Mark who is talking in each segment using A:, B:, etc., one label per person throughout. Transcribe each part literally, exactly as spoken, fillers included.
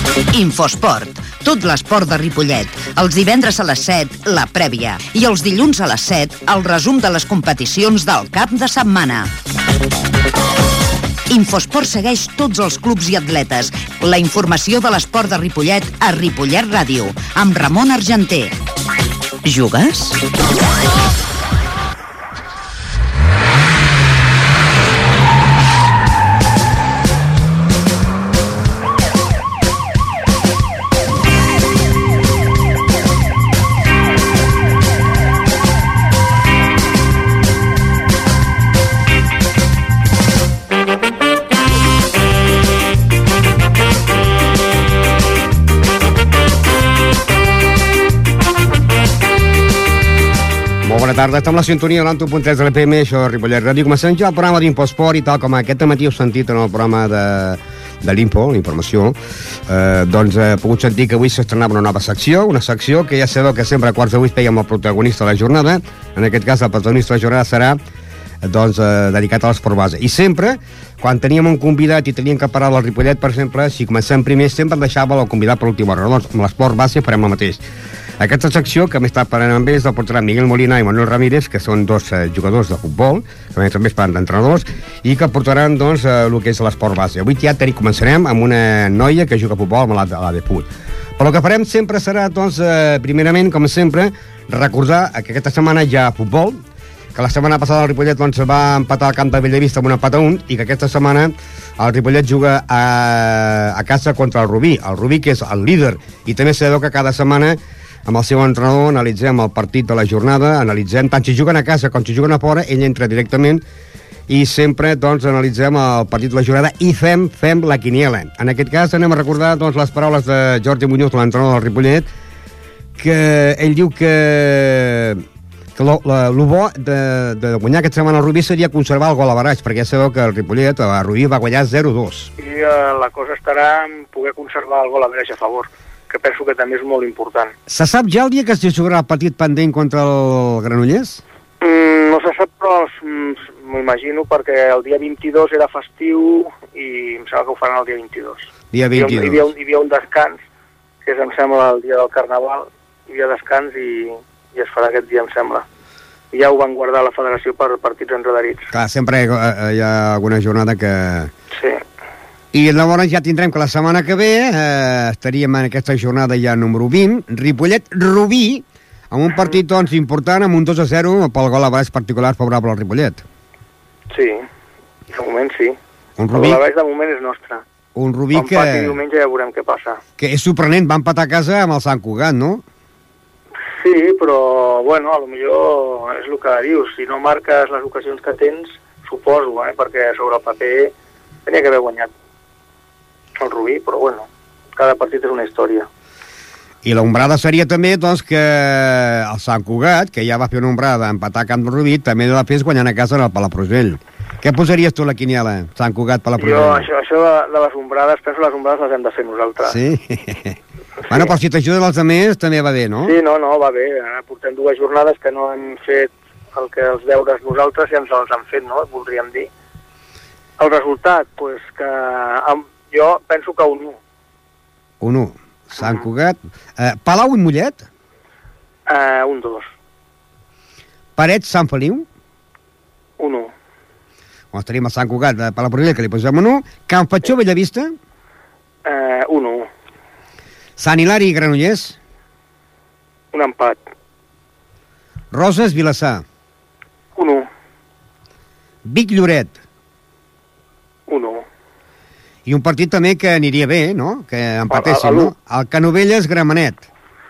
A: Infosport. Tot l'esport de Ripollet. Els divendres a les set, la prèvia. I els dilluns a les set, el resum de les competicions del cap de setmana. Infosport segueix tots els clubs i atletes. La informació de l'esport de Ripollet a Ripollet Ràdio, amb Ramon Argenter. Jugues?
B: Bona tarda, estem a la sintonia de l'Anto punt tres de l'F M, això és Ripollet Ràdio. Comencem ja el programa d'Infosport i tal com aquest matí heu sentit en el programa de, de l'Info, l'informació, eh, doncs he pogut sentir que avui s'estrenava una nova secció, una secció que ja sabeu que sempre a quarts de vuit fèiem el protagonista de la jornada. En aquest cas el protagonista de la jornada serà doncs, eh, dedicat a l'esport base. I sempre, quan teníem un convidat i teníem que parar del Ripollet, per exemple, si comencem primer, sempre deixava el convidat per l'última hora. Doncs amb l'esport base farem el mateix. Aquesta secció, que m'he estat parlant amb ells, el portaran Miguel Molina i Manuel Ramírez, que són dos eh, jugadors de futbol, que també es parlen d'entrenadors, i que portaran doncs, eh, el que és l'esport base. Avui ja tenim, començarem amb una noia que juga a futbol a l'A D Put. Però el que farem sempre serà, doncs, eh, primerament, com sempre, recordar que aquesta setmana hi ha futbol, que la setmana passada el Ripollet doncs, va empatar al camp de Bellavista amb un empat a un, i que aquesta setmana el Ripollet juga a, a casa contra el Rubí. El Rubí, que és el líder, i també sabeu que cada setmana amb el seu entrenador analitzem el partit de la jornada, analitzem tant si juguen a casa com si juguen a fora, ell entra directament i sempre doncs analitzem el partit de la jornada i fem, fem la quiniela. En aquest cas anem a recordar doncs, les paraules de Jordi Muñoz, l'entrenador del Ripollet, que ell diu que que el bo de, de guanyar aquesta setmana al Rubí seria conservar el gol a baraix, perquè ja sabeu que el Ripollet, el Rubí, va guanyar zero dos.
C: I uh, la cosa estarà en poder conservar el gol a baraix a favor, que penso que també és molt important.
B: Se sap ja el dia que es jugarà el partit pendent contra el Granollers?
C: Mm, no se sap, però m'imagino, perquè el dia vint-i-dos era festiu i em sembla que ho faran el dia vint-i-dos.
B: Dia vint-i-dos.
C: Hi havia, un, hi havia un descans, que és, em sembla, el dia del Carnaval, hi havia descans i, i es farà aquest dia, em sembla. I ja ho van guardar la federació per partits enredarits.
B: Clar, sempre hi ha, hi ha alguna jornada que...
C: Sí.
B: I llavors ja tindrem que la setmana que ve eh, estaríem en aquesta jornada ja número vint, Ripollet-Rubí, amb un partit doncs, important, amb un dos a zero pel gol a baix particular favorable al Ripollet.
C: Sí, de moment sí.
B: Un Rubí...
C: El gol a baix de moment és nostre.
B: Un Rubí que...
C: Empat i diumenge ja veurem què passa.
B: Que és sorprenent, va empatar a casa amb el Sant Cugat, no?
C: Sí, però, bueno, a lo millor és el que dius. Si no marques les ocasions que tens, suposo, eh, perquè sobre el paper tenia que haver guanyat el Rubí, però bueno, cada partit és una història.
B: I l'ombrada seria també, doncs, que el Sant Cugat, que ja va fer una ombrada empatar a Camp del Rubí, també la fes guanyant a casa en el Palafrugell. Què posaries tu a la quiniela, Sant Cugat, Palafrugell?
C: Jo, això, això de, de les ombrades, penso que les ombrades les hem de fer nosaltres.
B: Sí? sí. Bueno, però si t'ajuden els altres també va bé, no?
C: Sí, no, no, va bé. Ara portem dues jornades que no hem fet el que els deures nosaltres ja ens els han fet, no? Voldríem dir. El resultat, doncs, pues, que... Amb, jo penso que un u.
B: Un u. Sant Cugat. Uh, Palau i Mollet?
C: Uh, un dos.
B: Parets, Sant Feliu?
C: Un u.
B: Doncs tenim el Sant Cugat de Palafrugell, que li posem un u. Can Fatxó, Bellavista?
C: Uh, un u.
B: Sant Hilari i Granollers?
C: Un empat.
B: Roses, Vilassar?
C: Un u.
B: Vic, Lloret?
C: Un u.
B: I un partit també que aniria bé, no? Que empatéssim, no? El Canovelles, Gramenet.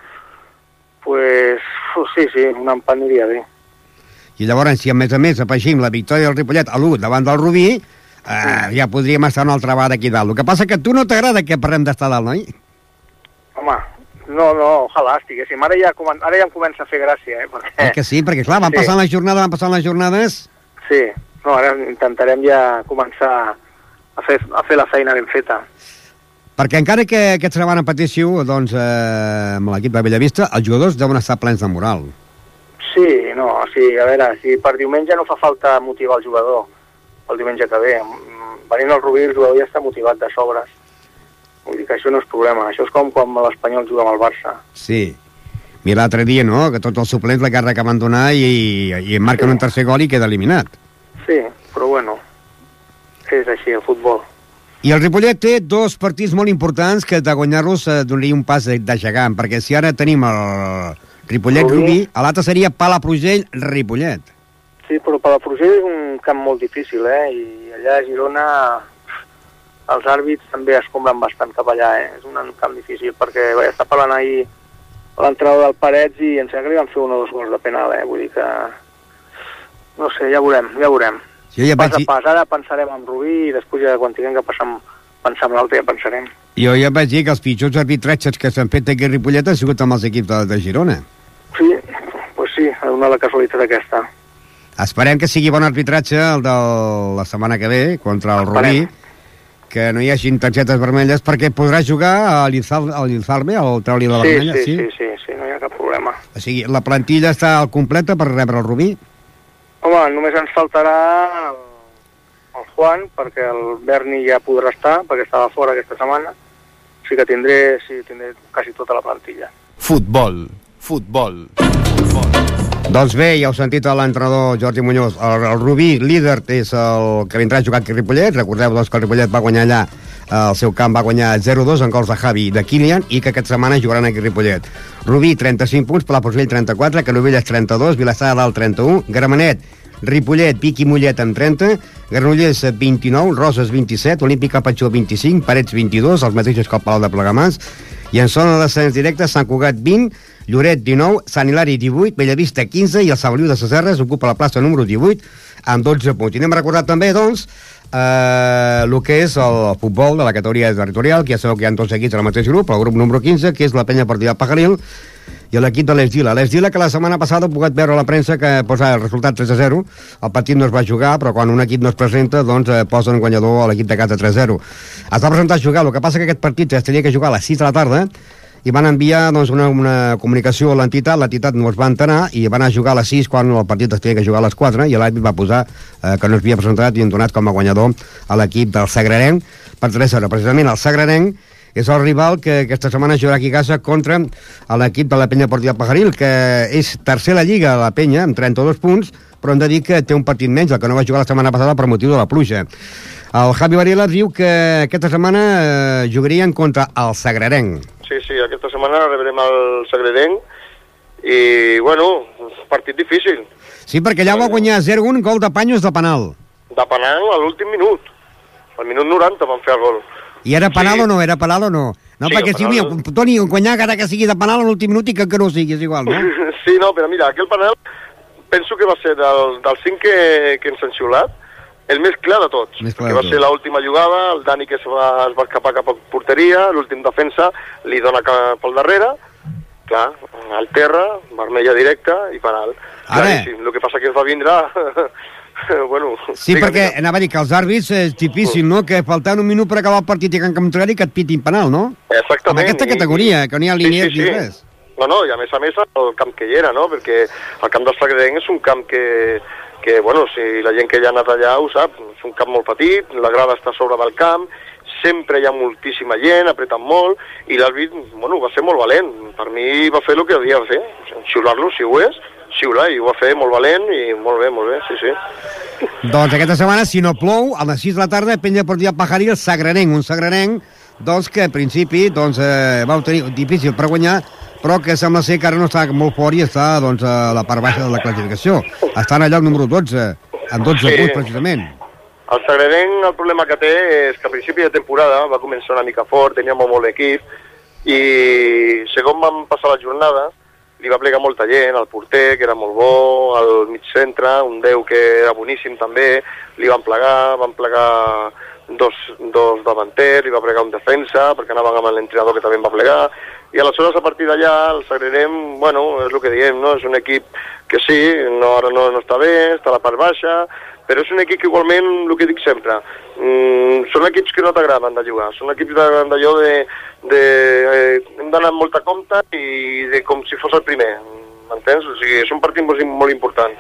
C: Pues, sí, sí, un empat aniria bé.
B: I llavors, si a més a més afegim la victòria del Ripollet a l'u davant del Rubí, eh, ja podríem estar una altra vegada aquí dalt. El que passa que a tu no t'agrada que parlem d'estar dalt, noi?
C: Home, no, no, ojalà estiguéssim. Ara ja, ara ja em comença a fer gràcia, eh? Perquè...
B: Eh que sí, perquè clar, van
C: sí.
B: passant les jornades, van passant les jornades...
C: Sí, no, ara intentarem ja començar a fer, a fer la feina ben feta.
B: Perquè encara que aquesta setmana patíssiu, doncs, eh, amb l'equip de Bellavista, els jugadors deuen estar plens de moral.
C: Sí, no, sí, a veure, si per diumenge no fa falta motivar el jugador, el diumenge que ve. Venint al Rubí, el jugador ja està motivat de sobres. Vull dir que això no és problema. Això és com quan l'Espanyol juga amb el Barça.
B: Sí. Mira l'altre dia, no?, que tots els suplents la càrrec que van donar i, i marquen sí. un tercer gol i queda eliminat.
C: Sí, però bueno, és així el futbol.
B: I el Ripollet té dos partits molt importants que de guanyar-los eh, donaria un pas de, de gegant, perquè si ara tenim el Ripollet-Rubí, a l'altre seria Palafrugell-Ripollet.
C: Sí, però Palafrugell és un camp molt difícil, eh? I allà a Girona els àrbits també es compren bastant cap allà, eh? És un camp difícil, perquè vaig estar parlant ahir a l'entrada del Parets i em sembla que li van fer un o dos gols de penal, eh? Vull dir que... No sé, ja veurem, ja veurem.
B: Sí, ja
C: pas
B: vaig...
C: a pas, ara pensarem en Rubí i després ja quan tinguem que passar amb, pensar en l'altre ja pensarem.
B: Jo ja vaig dir que els pitjors arbitratges que s'han fet aquí a Ripollet han sigut amb els equips de, de Girona.
C: Sí, doncs pues sí, una la casualitat aquesta.
B: Esperem que sigui bon arbitratge el de la setmana que ve contra el Rubí, que no hi hagin targetes vermelles, perquè podrà jugar a l'Inzalbe, al treu-li la
C: sí,
B: vermella,
C: sí? Sí, sí, sí, sí, no hi ha cap problema.
B: O sigui, la plantilla està al completa per rebre el Rubí?
C: Home, només ens faltarà el, el Juan, perquè el Berni ja podrà estar, perquè estava fora aquesta setmana. O sigui que tindré, sí, tindré quasi tota la plantilla.
D: Futbol, futbol, futbol.
B: Doncs bé, ja heu sentit a l'entrenador Jordi Muñoz. El, el Rubí, líder, és el que vindrà a jugar aquí a Ripollet. Recordeu doncs, que el Ripollet va guanyar allà, el seu camp va guanyar zero dos en gols de Javi i de Kilian, i que aquesta setmana jugaran aquí a Ripollet. Rubí, trenta-cinc punts, Palafrugell, trenta-quatre, Canovelles, trenta-dos, Vilassar de Dalt, trenta-u, Gramenet, Ripollet, Pic i Mollet amb trenta, Granollers, vint-i-nou, Roses, vint-i-set, Olímpica Patxó, vint-i-cinc, Parets, vint-i-dos, els mateixos que el Palau de Plegamans, i en zona de descens directe, Sant Cugat, vint, Lloret, dinou, Sant Hilari, divuit, Bellavista, quinze, i el Sant Feliu de Sescerres ocupa la plaça número divuit, amb dotze punts. I anem a recordar també, doncs, eh, el que és el futbol de la categoria territorial, que ja sabeu que hi ha dos equips al mateix grup, el grup número quinze, que és la Penya Partida Pajaril, i l'equip de l'Esdila. L'Esdila, que la setmana passada he pogut veure a la premsa que posa el resultat tres a zero. El partit no es va jugar, però quan un equip no es presenta, doncs eh, posen guanyador a l'equip de casa tres a zero. Es va presentar a jugar, el que passa que aquest partit es tenia que jugar a les sis de la tarda, i van enviar doncs, una, una comunicació a l'entitat, l'entitat no es va enterar, i van a jugar a les sis quan el partit es tenia que jugar a les quatre, i l'àrbit va posar eh, que no es havia presentat i han donat com a guanyador a l'equip del Sagrarenc per tres a zero. Precisament el Sagrarenc és el rival que aquesta setmana jugarà aquí a casa contra l'equip de la Penya Partida Pajaril, que és tercer a la Lliga, la Penya, amb trenta-dos punts, però hem de dir que té un partit menys, el que no va jugar la setmana passada per motiu de la pluja. El Javi Varela diu que aquesta setmana eh, jugarien contra el Sagrarenc.
E: Sí, sí, aquesta setmana rebrem el Sagrarenc i, bueno, partit difícil.
B: Sí, perquè allà va guanyar zero a un, gol de Panyos de penal.
E: De penal a l'últim minut. Al minut noranta van fer el gol.
B: I era penal sí. o no? Era penal o no? No,
E: sí,
B: perquè si havia, Toni, guanyar encara que sigui de penal a l'últim minut i que, que no sigui, és igual, no?
E: Sí, no, però mira, aquell penal penso que va ser del, del cinc que, que ens han xiulat, el més clar de tots.
B: Més clar
E: que va ser l'última jugada, el Dani que es va, es va escapar cap a porteria, l'últim defensa li dona cap al darrere, clar, al terra, vermella directa i penal.
B: Ara...
E: Claríssim, el que passa que ens va vindre... bueno,
B: sí, perquè anava a dir que els àrbits és difícil, no?, que faltant un minut per acabar el partit i que en contrari que et pitin penal, no?
E: Exactament.
B: En aquesta categoria, que no hi ha línies
E: sí, sí,
B: ni
E: sí.
B: res.
E: No, no, i a més a més el camp que hi era, no?, perquè el camp del Sagrarenc és un camp que, que, bueno, si la gent que ja ha anat allà ho sap, és un camp molt petit, la grada està a sobre del camp, sempre hi ha moltíssima gent, apretant molt, i l'àrbit, bueno, va ser molt valent. Per mi va fer el que havia de fer, xiular-lo, si ho és, xiular, i ho va fer molt valent i molt bé, molt bé, sí, sí.
B: Doncs aquesta setmana, si no plou, a les sis de la tarda, Penya Partida Pajaril, el Sagrarenc, un Sagrarenc, doncs que al principi doncs, eh, va tenir difícil per guanyar, però que sembla ser que ara no està molt fort i està doncs, a la part baixa de la classificació. Està en el lloc número dotze, amb dotze sí. punts precisament.
E: El Sagrarenc, el problema que té és que a principi de temporada va començar una mica fort, tenia molt bon equip, i segons van passar les jornades, li va plegar molta gent, el porter, que era molt bo, el mig centre, un deu que era boníssim també, li van plegar, van plegar dos, dos davanters, li va plegar un defensa, perquè anaven amb l'entrenador que també en va plegar, i aleshores a partir d'allà el Sagrarenc, bueno, és el que diem, no? És un equip que sí, no, ara no, no està bé, està a la part baixa, però és un equip que igualment, el que dic sempre, mmm, són equips que no t'agraden de jugar, són equips d'allò de, de eh, hem d'anar amb molta compte i de com si fos el primer, m'entens? O sigui, és un partit molt, molt important.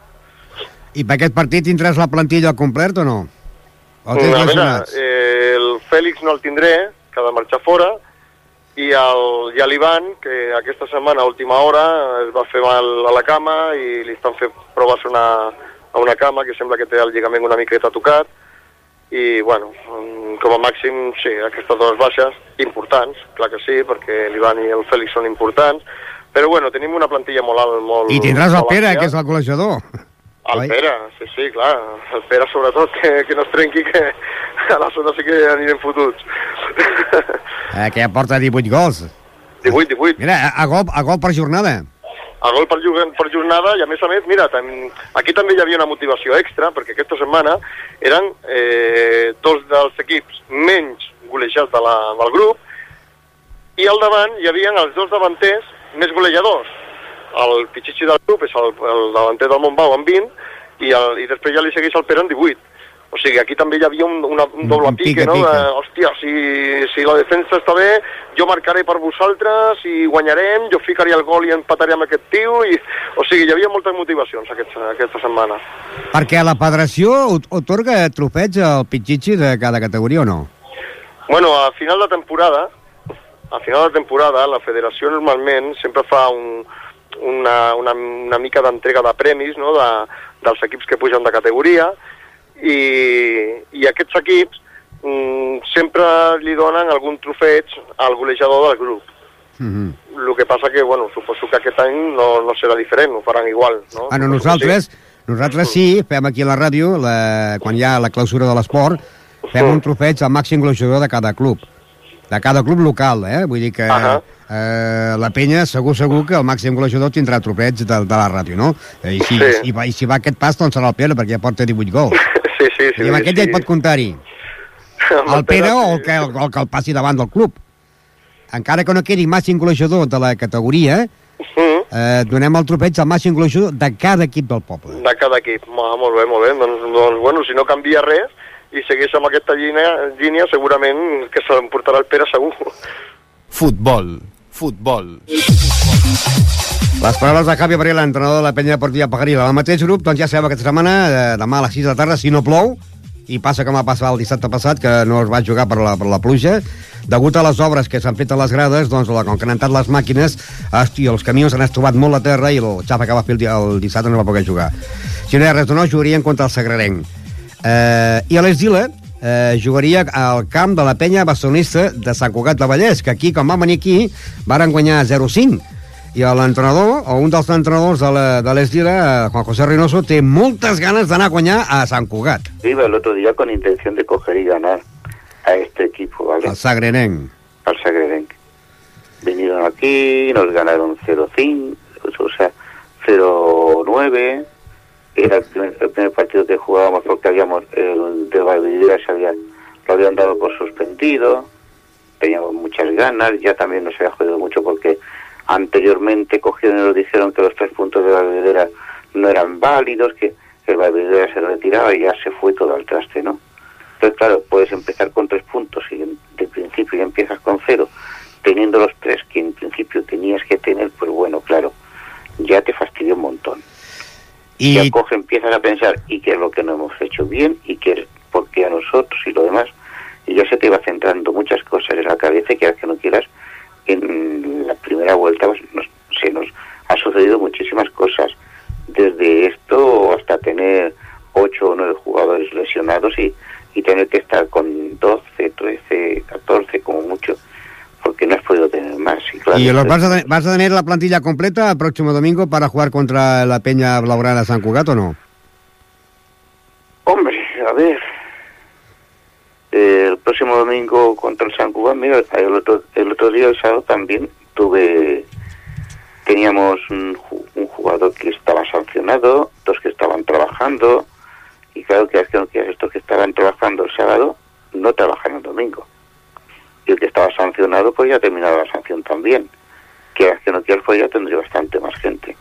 B: I per aquest partit tindràs la plantilla al complet o no? O
E: a veure, eh, el Fèlix no el tindré, que ha de marxar fora, i el, i l'Ivan, que aquesta setmana, a última hora, es va fer mal a la cama i li estan fent proves a una, a una cama que sembla que té el lligament una miqueta tocat, i, bueno, com a màxim, sí, aquestes dues baixes, importants, clar que sí, perquè l'Ivan i el Fèlix són importants, però, bueno, tenim una plantilla molt alt, molt...
B: I tindràs el Pere, que és el golejador.
E: El Pere, sí, sí, clar. El Pere, sobretot, que, que no es trenqui, que a la zona sí que anirem fotuts.
B: Eh, que ja porta divuit gols.
E: divuit, divuit.
B: Mira, a gol, a gol per jornada.
E: A gol per, per jornada, i a més a més, mira, tam, aquí també hi havia una motivació extra, perquè aquesta setmana eren eh, dos dels equips menys golejats de la, del grup, i al davant hi havia els dos davanters més golejadors. El Pichichi del grup és el, el davanter del Montbau amb vint, i, el, i després ja li segueix el Pere amb divuit. O sigui, aquí també hi havia un, una, un doble pique, no? De, hòstia, si, si la defensa està bé, jo marcaré per vosaltres i guanyarem, jo ficaré el gol i empataré amb aquest tio, i... O sigui, hi havia moltes motivacions aquesta, aquesta setmana.
B: Perquè la federació otorga trofets al Pichichi de cada categoria o no?
E: Bueno, a final de temporada, a final de temporada, la federació normalment sempre fa un, una, una, una mica d'entrega de premis, no?, de, dels equips que pugen de categoria, i, i aquests equips mm, sempre li donen algun trofeig al golejador del grup. Mm-hmm. El que passa que, bueno, suposo que aquest any no, no serà diferent, ho faran igual, no?
B: Ah, no, nosaltres, nosaltres sí, fem aquí a la ràdio, la, quan hi ha la clausura de l'esport, fem un trofeig al màxim golejador de cada club, de cada club local, eh? Vull dir que uh-huh. eh, la penya segur, segur que el màxim golejador tindrà trofeig de, de la ràdio, no? I si, sí. i, i si va aquest pas, doncs serà el Pere, perquè ja porta divuit gols.
E: Sí, sí, sí.
B: I amb aquest
E: sí.
B: ja hi pot comptar-hi. El Pere o el que el, el que el passi davant del club. Encara que no quedi màxim golejador de la categoria, uh-huh. eh, donem el trofeig al màxim golejador de cada equip del poble.
E: De cada equip. Ah, molt bé, molt bé. Doncs, doncs, bueno, si no canvia res i segueix amb aquesta línia, línia segurament que se l'emportarà el Pere segur.
D: Futbol. Futbol.
B: Les paraules de Javi Varela, l'entrenador de la penya deportiva Pagarila. El mateix grup, doncs ja sabeu aquesta setmana, eh, demà a les sis de la tarda, si no plou, i passa com va passar el dissabte passat, que no es va jugar per la, per la pluja, degut a les obres que s'han fet a les grades, doncs la, com que han entrat les màquines, hosti, els camions han estovat molt a terra i el xafa que va fer el, el dissabte no va poder jugar. Si no hi ha res de no, jugarien contra el Sagrarenc. Eh, I a l'Esdila eh, jugaria al camp de la penya barcelonista de Sant Cugat de Vallès, que aquí, com va venir aquí, varen guanyar zero cinc. I l'entrenador, o un dels entrenadors de l'Esdila, Juan José Reynoso, té moltes ganes d'anar a guanyar a Sant Cugat.
F: Iba el otro día con intención de coger y ganar a este equipo, ¿vale?
B: Al Sagrarenc.
F: Al Sagrarenc. Vinieron aquí, nos ganaron cero cinco, o sea, cero nueve. Era el primer, el primer partido que jugábamos porque habíamos, el de Valvidera se había, lo habían dado por suspendido, teníamos muchas ganas, ya también nos había jodido mucho porque anteriormente cogieron y nos dijeron que los tres puntos de Valvidera no eran válidos, que el Valvidera se retiraba y ya se fue todo al traste, ¿no? Entonces, claro, puedes empezar con tres puntos y en, de principio ya empiezas con cero, teniendo los tres que en principio tenías que tener, pues bueno, claro, ya te fastidió un montón. Y ya coge, empiezas a pensar, ¿y qué es lo que no hemos hecho bien? ¿Y qué es por qué a nosotros? Y lo demás. Y ya se te va centrando muchas cosas en la cabeza, que que no quieras, en la primera vuelta pues, nos, se nos ha sucedido muchísimas cosas. Desde esto hasta tener ocho o nueve jugadores lesionados y, y tener que estar con doce, trece, catorce como mucho, porque no has podido tener más. Y, claro,
B: ¿Y los vas, a, vas a tener la plantilla completa el próximo domingo para jugar contra la Peña Blaugrana San Cugat o no?
F: Hombre, a ver, eh, el próximo domingo contra el San Cugat, mira, el otro, el otro día, el sábado también tuve, teníamos un, un jugador que estaba sancionado, dos que estaban trabajando, y claro que es que estos que estaban trabajando el sábado no trabajan el domingo. Y el que estaba sancionado, pues ya ha terminado la sanción también. Quieras que no quieras, pues ya tendría bastante más gente.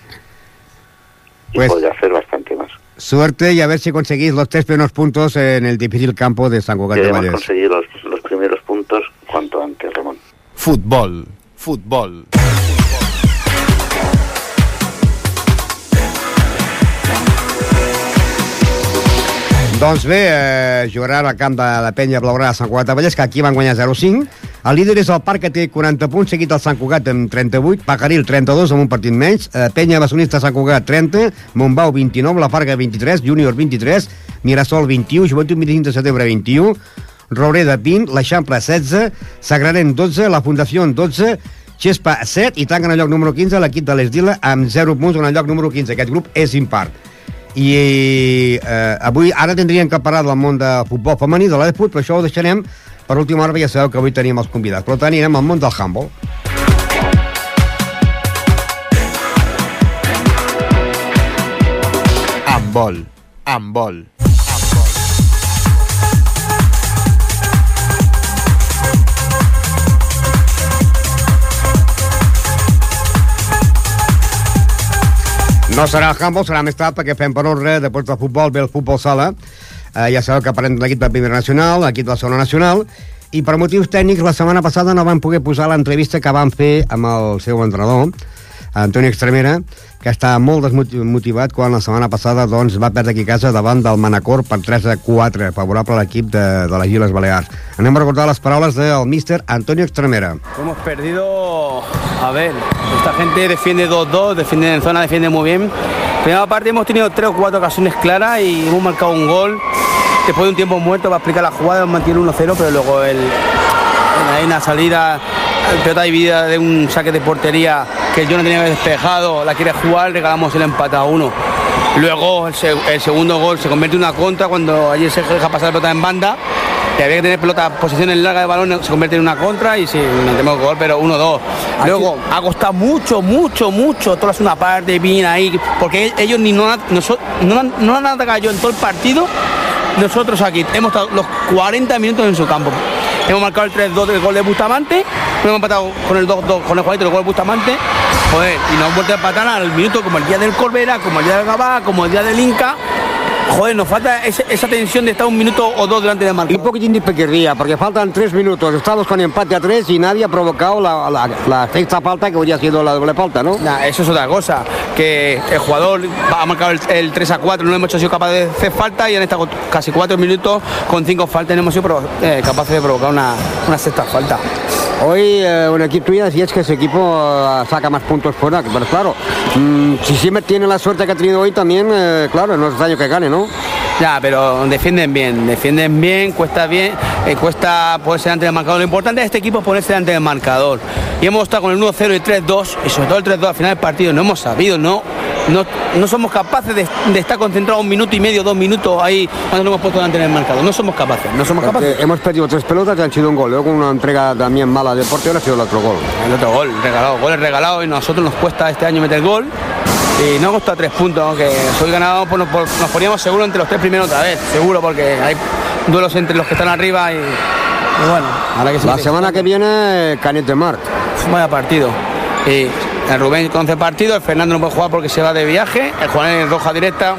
F: Y pues, podría hacer bastante más.
B: Suerte y a ver si conseguís los tres primeros puntos en el difícil campo de San Cugat de Vallès.
F: Debemos conseguir los, los primeros puntos cuanto antes, Ramón.
D: Futbol, futbol.
B: Doncs bé, eh, jugarà al camp de la Penya Blaugrana de Sant Cugat de Vallès, que aquí van guanyar zero cinc. El líder és el Parc, que té quaranta punts, seguit el Sant Cugat amb trenta-vuit, Pajaril trenta-dos, amb un partit menys, eh, Penya Basonista Sant Cugat trenta, Montbau vint-i-nou, La Farga vint-i-tres, Júnior vint-i-tres, Mirasol vint-i-u, Joventut vint-i-cinc de setembre vint-i-u, Roureda vint, l'Eixample setze, Sagrarent dotze, la Fundació dotze, Xespa set i tanquen el lloc número quinze l'equip de l'Esdila amb zero punts en el lloc número quinze. Aquest grup és impar. I eh, avui, ara tindríem que parlar del món de futbol femení, de l'E F U T, però això ho deixarem per última hora, ja sabeu que avui tenim els convidats. Però anirem al món del handball.
D: Handball, handball.
B: No serà el handball, serà més tard, perquè fem per ordre, després del futbol ve el futbol sala. Eh, ja sabeu que parlem de l'equip de la Primera Nacional, l'equip de la Segona Nacional, i per motius tècnics la setmana passada no van poder posar l'entrevista que van fer amb el seu entrenador, Antoni Extremera, que està molt desmotivat quan la setmana passada doncs, va perdre aquí a casa davant del Manacor per tres a quatre, favorable a l'equip de, de les Illes Balears. Anem a recordar les paraules del míster Antonio Extremera.
G: Hemos perdido, a ver, esta gente defiende dos dos, defiende en zona, defiende muy bien. Primera parte hemos tenido tres o cuatro ocasiones claras y hemos marcado un gol. Después de un tiempo muerto para explicar la jugada, mantiene uno cero, pero luego el, hay una salida, pelota dividida de un saque de portería que yo no tenía despejado, la quiere jugar, regalamos el empate a uno. Luego el, seg el segundo gol se convierte en una contra cuando allí se deja pasar la pelota en banda, que había que tener pelota, posiciones largas de balón, se convierte en una contra y sí, no tenemos gol, pero uno dos. Luego ha costado mucho, mucho, mucho, toda la segunda parte, bien ahí, porque ellos ni no, nosotros, no, no han atacado yo en todo el partido. Nosotros aquí hemos estado los cuarenta minutos en su campo. Hemos marcado el tres dos del gol de Bustamante, hemos empatado con el dos dos con el Juanito del gol de Bustamante, joder, y nos hemos vuelto a empatar al minuto como el día del Corbera, como el día del Gabá, como el día del Inca. Joder, nos falta ese, esa tensión de estar un minuto o dos delante del marcador.
B: Un poquitín de pequería, porque faltan tres minutos. Estamos con empate a tres y nadie ha provocado la, la, la sexta falta que hubiera sido la doble falta, ¿no?
G: Nah, eso es otra cosa, que el jugador ha marcado el, el tres a cuatro, no hemos sido capaces de hacer falta y han estado casi cuatro minutos con cinco faltas, no hemos sido eh, capaces de provocar una, una sexta falta.
B: Hoy eh, un equipo tuyo decías que ese equipo uh, saca más puntos fuera, pero claro, mmm, si siempre tiene la suerte que ha tenido hoy también, eh, claro, no es extraño que gane, ¿no?
G: Ya, pero defienden bien, defienden bien, cuesta bien, eh, cuesta ponerse delante del marcador. Lo importante de este equipo es ponerse delante del marcador. Y hemos estado con el uno cero y tres dos, y sobre todo el tres dos al final del partido, no hemos sabido, no, no, no somos capaces de, de estar concentrados un minuto y medio, dos minutos ahí cuando nos hemos puesto delante del marcador. No somos capaces, no somos capaces.
B: Hemos perdido tres pelotas y han sido un gol. Luego una entrega también mala del portero ha sido el otro gol.
G: El otro gol, regalado, gol es regalado y a nosotros nos cuesta este año meter gol. Y no ha costado tres puntos, aunque hoy ganado, pues nos, nos poníamos seguro entre los tres primeros otra vez, seguro, porque hay duelos entre los que están arriba y, y bueno. Ahora que sí,
B: la
G: que
B: semana que viene, Canet de Mar.
G: Vaya partido. Y el Rubén con once partidos, el Fernando no puede jugar porque se va de viaje, el Juan en roja directa.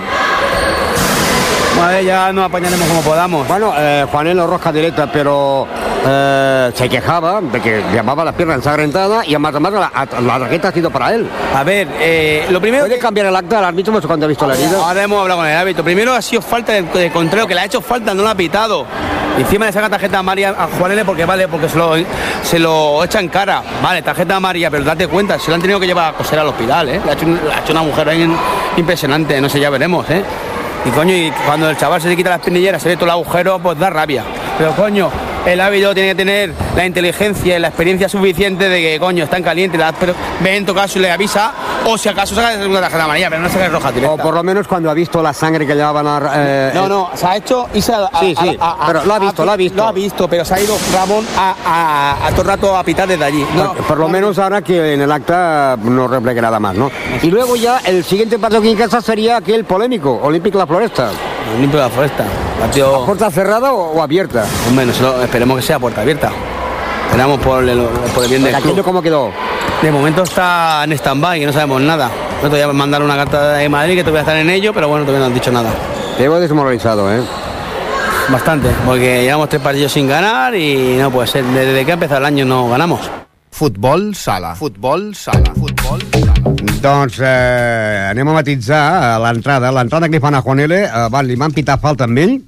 G: Vale, ya nos apañaremos como podamos.
B: Bueno, eh, Juanelo roja directa, pero eh, se quejaba de que llamaba la pierna ensangrentada y además, además la, la tarjeta ha sido para él.
G: A ver, eh, lo primero...
B: ¿Puede
G: que...
B: cambiar el acta al árbitro cuando ha visto la herida?
G: Ahora hemos hablado con el árbitro. Primero ha sido falta de, de Contrero, que le ha hecho falta, no lo ha pitado. Encima le saca tarjeta amarilla a Juanele porque vale, porque se lo, se lo echa en cara. Vale, tarjeta amarilla, pero date cuenta, se lo han tenido que llevar a coser al hospital, ¿eh? Le ha hecho, le ha hecho una mujer ahí impresionante, no sé, ya veremos, ¿eh? Y coño, y cuando el chaval se quita las espinilleras, se ve todo el agujero, pues da rabia. Pero coño, el árbitro tiene que tener la inteligencia y la experiencia suficiente de que, coño, está en caliente, la, pero ve en tu caso y le avisa, o si acaso saca una tarjeta amarilla, pero no saca roja directa.
B: O por lo menos cuando ha visto la sangre que llevaban a... Eh,
G: no, no, se ha hecho... Y se ha,
B: sí, sí, a, a, pero lo ha visto, a, lo ha visto.
G: Lo ha visto, pero se ha ido Ramón a, a, a todo el rato a pitar desde allí. No,
B: por, por lo menos ahora que en el acta no refleje nada más, ¿no? Y luego ya el siguiente paso aquí en casa sería aquel polémico, Olímpico La Floresta.
G: Olímpico La Floresta. Partido...
B: ¿A puerta cerrada o, o abierta?
G: Hombre, nosotros esperemos que sea puerta abierta. Esperamos por el, por el bien del club.
B: ¿Cómo quedó?
G: De momento está en stand-by y no sabemos nada. Nosotros ya mandaron una carta de Madrid que todavía están en ello, pero bueno, todavía no han dicho nada.
B: Te veo desmoralizado, ¿eh?
G: Bastante, porque llevamos tres partidos sin ganar y no puede ser. Desde que ha empezado el año no ganamos.
D: Futbol sala. Futbol sala. Futbol sala.
B: Doncs eh, anem a matitzar l'entrada. L'entrada que li fan a Juanele, eh, van, li van pitar falta amb ell,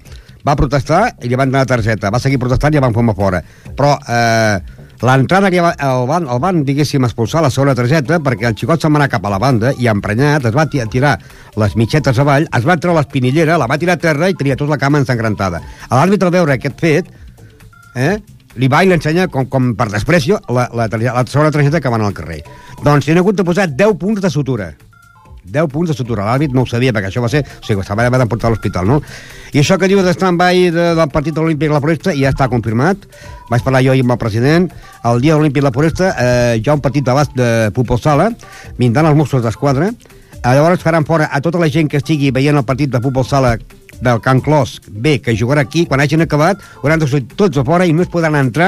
B: va protestar i li van donar targeta, va seguir protestant i el van fumar fora. Però eh, l'entrada que el van, el van, diguéssim, expulsar la segona targeta perquè el xicot se'n va anar cap a la banda i emprenyat, es va tirar les mitxetes avall, es va treure l'espinillera, la va tirar a terra i tenia tota la cama ensangrentada. A l'àrbitre, al veure aquest fet, eh, li va i l'ensenya, com, com per desprecio, la, la, la segona targeta que van al carrer. Doncs li han hagut de posar deu punts de sutura. deu punts de sutura. L'àrbit no ho sabia, perquè això va ser... O sigui, estava d'haver d'emportar a l'hospital, no? I això que diu de stand-by de, del partit olímpic de la Floresta ja està confirmat. Vaig parlar jo amb el president. El dia olímpic de la Floresta eh, hi ha un partit d'abast de futbol sala, vindran els Mossos d'Esquadra. Eh, llavors faran fora a tota la gent que estigui veient el partit de futbol sala del Can Clos B, que jugarà aquí. Quan hagin acabat, hauran de sortir tots a fora i no es podran entrar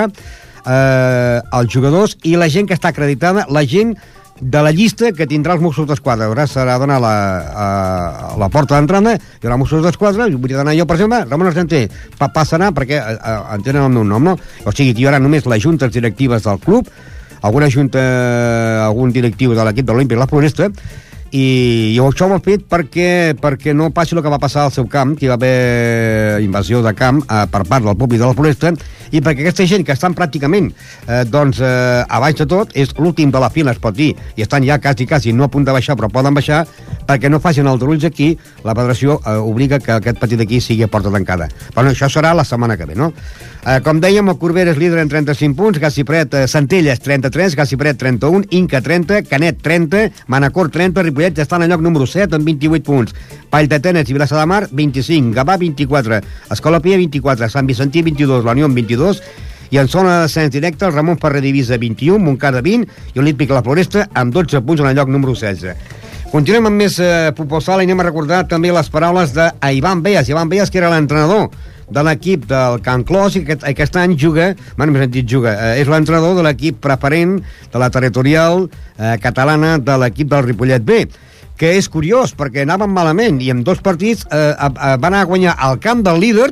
B: eh, els jugadors i la gent que està acreditada, la gent de la llista que tindrà els Mossos d'Esquadra. Haurà serà donar la, a, a la porta d'entrada, hi haurà Mossos d'Esquadra, vull d'anar jo, per exemple, Ramon Argenter, pa, passarà perquè a, a, entenen el meu nom, no? O sigui, que hi haurà només les juntes directives del club, alguna junta, algun directiu de l'equip de l'Olímpic La Floresta, i, i això ho hem fet perquè, perquè no passi el que va passar al seu camp, que hi va haver invasió de camp eh, per part del públic de la Floresta, i perquè aquesta gent que estan pràcticament eh, doncs, eh, a baix de tot, és l'últim de la fila, es pot dir, i estan ja quasi, quasi, no a punt de baixar, però poden baixar, perquè no facin el drulls aquí, la federació eh, obliga que aquest partit d'aquí sigui a porta tancada. Però no, això serà la setmana que ve, no? Eh, com dèiem, el Corbera és líder en trenta-cinc punts, Gassipret, eh, Centelles trenta-tres, Gassipret trenta-un, Inca trenta, Canet trenta, Manacor trenta, Ripollet ja estan al lloc número set amb vint-i-vuit punts, Vall de Tenes i Vilassar de Mar vint-i-cinc, Gavà vint-i-quatre, Escola Pia vint-i-quatre, Sant Vicentí vint-i-dos, la Unió vint-i-dos, i en zona de descens directe el Ramon Ferrer Divisa vint-i-un, Montcada vint i Olímpic La Floresta amb dotze punts en el lloc número setze. Continuem amb més eh, futbol sala i anem a recordar també les paraules d'Ivan Beas, Ivan Beas, que era l'entrenador de l'equip del Can Clos i que aquest any juga, bueno, m'he sentit juga, eh, és l'entrenador de l'equip preferent de la territorial eh, catalana de l'equip del Ripollet B, que és curiós perquè anaven malament i en dos partits eh, eh, van anar a guanyar al camp del líder.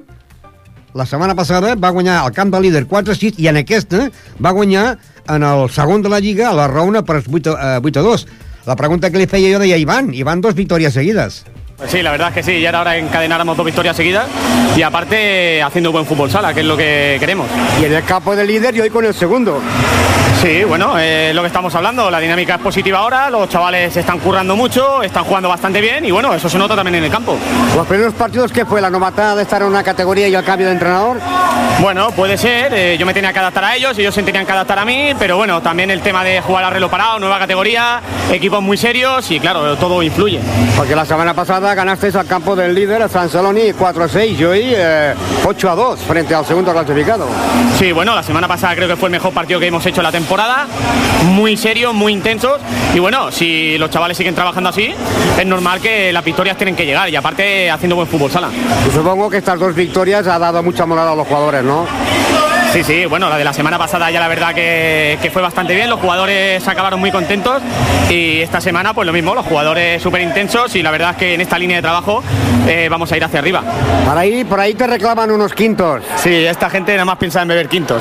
B: La setmana passada va guanyar al camp del líder quatre a sis i en aquesta va guanyar en el segon de la Lliga a la Raona per vuit a dos. La pregunta que li feia jo deia Ivan, Ivan, dos victòries seguides.
H: Pues sí, la verdad es que sí, ya era hora de encadenáramos dos victorias seguidas y aparte haciendo buen fútbol sala, que es lo que queremos.
B: Y en el campo del líder y hoy con el segundo.
H: Sí, bueno, es eh, lo que estamos hablando, la dinámica es positiva ahora, los chavales están currando mucho, están jugando bastante bien y bueno, eso se nota también en el campo.
B: ¿Los primeros partidos qué fue? ¿La novatada de estar en una categoría y el cambio de entrenador?
H: Bueno, puede ser, eh, yo me tenía que adaptar a ellos, ellos se tenían que adaptar a mí, pero bueno, también el tema de jugar a reloj parado, nueva categoría, equipos muy serios y claro, todo influye.
B: Porque la semana pasada ganasteis al campo del líder, a San Celoni, cuatro a seis y hoy eh, ocho a dos frente al segundo clasificado.
H: Sí, bueno, la semana pasada creo que fue el mejor partido que hemos hecho en la temporada, muy serios, muy intensos y bueno, si los chavales siguen trabajando así, es normal que las victorias tienen que llegar y aparte haciendo buen fútbol sala.
B: Y supongo que estas dos victorias ha dado mucha moral a los jugadores, ¿no?
H: Sí, sí, bueno, la de la semana pasada ya la verdad que, que fue bastante bien, los jugadores acabaron muy contentos y esta semana pues lo mismo, los jugadores súper intensos y la verdad es que en esta línea de trabajo eh, vamos a ir hacia arriba.
B: Por ahí, por ahí te reclaman unos quintos.
H: Sí, esta gente nada más piensa en beber quintos,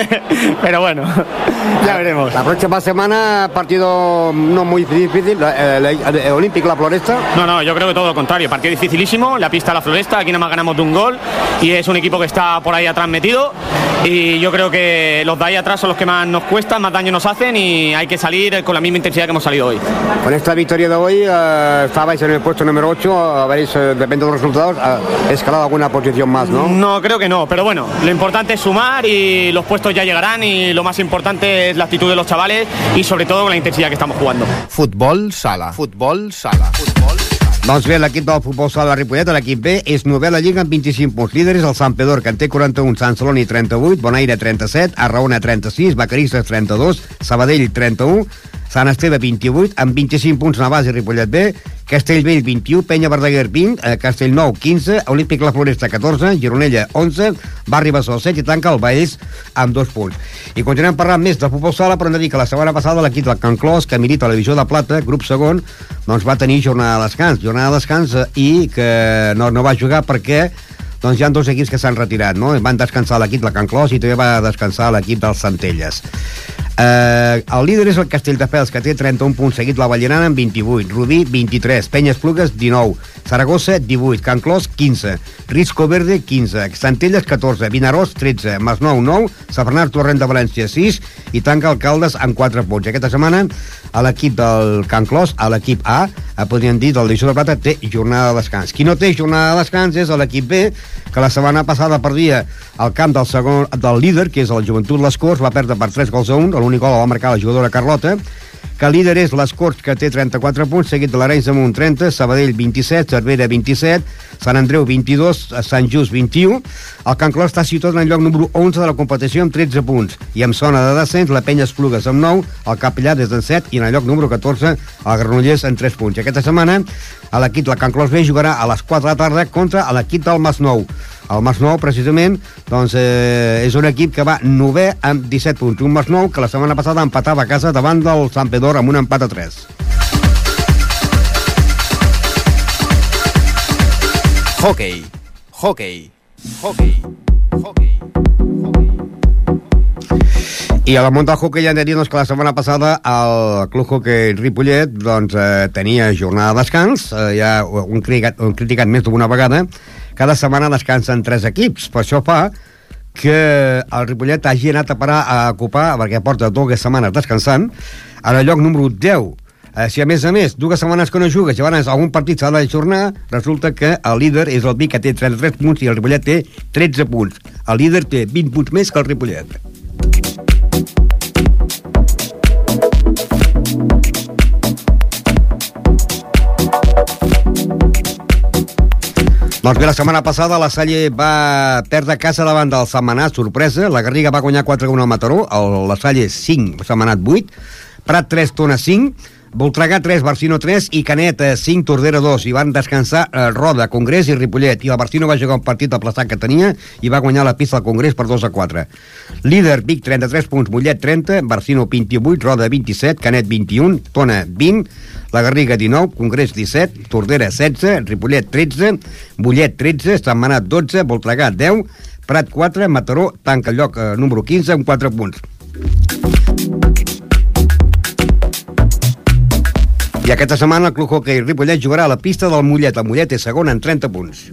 H: pero bueno, ya veremos.
B: La próxima semana partido no muy difícil, el, el, el Olímpic La Floresta.
H: No, no, yo creo que todo lo contrario, partido dificilísimo, la pista La Floresta, aquí nada más ganamos de un gol y es un equipo que está por ahí atrás metido y yo creo que los de ahí atrás son los que más nos cuestan, más daño nos hacen y hay que salir con la misma intensidad que hemos salido hoy.
B: Con esta victoria de hoy eh, estabais en el puesto número ocho, habréis, eh, depende de los resultados, eh, escalado alguna posición más, ¿no?
H: No, creo que no, pero bueno, lo importante es sumar y los puestos ya llegarán y lo más importante es la actitud de los chavales y sobre todo con la intensidad que estamos jugando.
D: Futbol sala, futbol sala, futbol sala.
B: Doncs bé, l'equip del futbol sala de Ripollet, l'equip B, és novè a la Lliga amb vint-i-cinc punts. Líder és el Sant Pedor, que en té quaranta-un, Sant Celoni trenta-vuit, Bonaire trenta-set, Arraona trenta-sis, Vacarisses trenta-dos, Sabadell trenta-u, Sant Esteve vint-i-vuit, amb vint-i-cinc punts Navàs i Ripollet B, Castellvell vint-i-u, Penya Verdaguer vint, eh, Castellnou quinze, Olímpic La Floresta catorze, Gironella onze, Barri Bassó set i tanca el Valls amb dos punts. I continuem parlant més de futbol sala, però hem de dir que la setmana passada l'equip del Can Clos, que milita a la divisió de plata, grup segon, doncs va tenir jornada de descans, jornada de descans eh, i que no, no va jugar perquè doncs hi ha dos equips que s'han retirat, no? Van descansar l'equip del Can Clos i també va descansar l'equip dels Centelles. Eh, el líder és el Castelldefels, que té trenta-un punts, seguit la Vallerana amb vint-i-vuit, Rubí vint-i-tres, Penyes Plugues dinou, Saragossa divuit, Can Clos quinze, Risco Verde quinze, Centelles catorze, Vinaròs tretze, Masnou nou, Sant Bernat Torrent de València sis i tanca Alcaldes amb quatre punts. Aquesta setmana a l'equip del Can Clos, a l'equip A, podríem dir, del Divisió de Plata, té jornada de descans. Qui no té jornada de descans és l'equip B, que la setmana passada perdia al camp del, segon, del líder, que és el Joventut Les Corts, va perdre per tres gols a un, l'únic gol el va marcar la jugadora Carlota, que el líder és Les Corts, que té trenta-quatre punts, seguit de l'Arenys de Munt trenta, Sabadell vint-i-set, Cervera vint-i-set, Sant Andreu vint-i-dos, Sant Just vint-i-u. El Can Clos està situat en el lloc número onze de la competició amb tretze punts, i amb zona de descens la Penyes Plugues amb nou, el Capellà des d'en set, i en el lloc número catorze el Granollers amb tres punts. I aquesta setmana l'equip del Can Clos B jugarà a les quatre de la tarda contra l'equip del Masnou. El Masnou, precisament, doncs, eh, és un equip que va novè amb disset punts. Un Masnou que la setmana passada empatava a casa davant del Sant Pedor amb un empat a tres.
D: Hockey, hockey, hockey, hockey, hockey.
B: I a la món del hockey ja hem de dir doncs, que la setmana passada el Club Hockey Ripollet doncs, eh, tenia jornada de descans, eh, ja ho hem criticat, ho hem criticat més d'una vegada. Cada setmana descansen tres equips, per això fa que el Ripollet hagi anat a parar a ocupar, perquè porta dues setmanes descansant, en el lloc número deu. Eh, si a més a més, dues setmanes que no jugues, llavors algun partit s'ha d'ajornar, resulta que el líder és el Vic, que té trenta-tres punts, i el Ripollet té tretze punts. El líder té vint punts més que el Ripollet. Doncs bé, la setmana passada la Salle va perdre a casa davant del Sentmenat, sorpresa. La Garriga va guanyar quatre a un al Mataró, el, la Salle cinc, Sentmenat vuit, Prat tres, Tona cinc, Voltregà tres, Barcino tres i Canet cinc, Tordera dos. I van descansar eh, Roda, Congrés i Ripollet. I el Barcino va jugar un partit de plaçat que tenia i va guanyar la pista del Congrés per dos a quatre. Líder, Vic, trenta-tres punts, Mollet trenta, Barcino vint-i-vuit, Roda vint-i-set, Canet vint-i-un, Tona vint, la Garriga dinou, Congrés disset, Tordera setze, Ripollet tretze, Mollet tretze, Sentmenat dotze, Voltregà deu, Prat quatre, Mataró tanca el lloc eh, número quinze amb quatre punts. I aquesta setmana el Club Hockey Ripollet jugarà a la pista del Mollet. El Mollet és segon en trenta punts.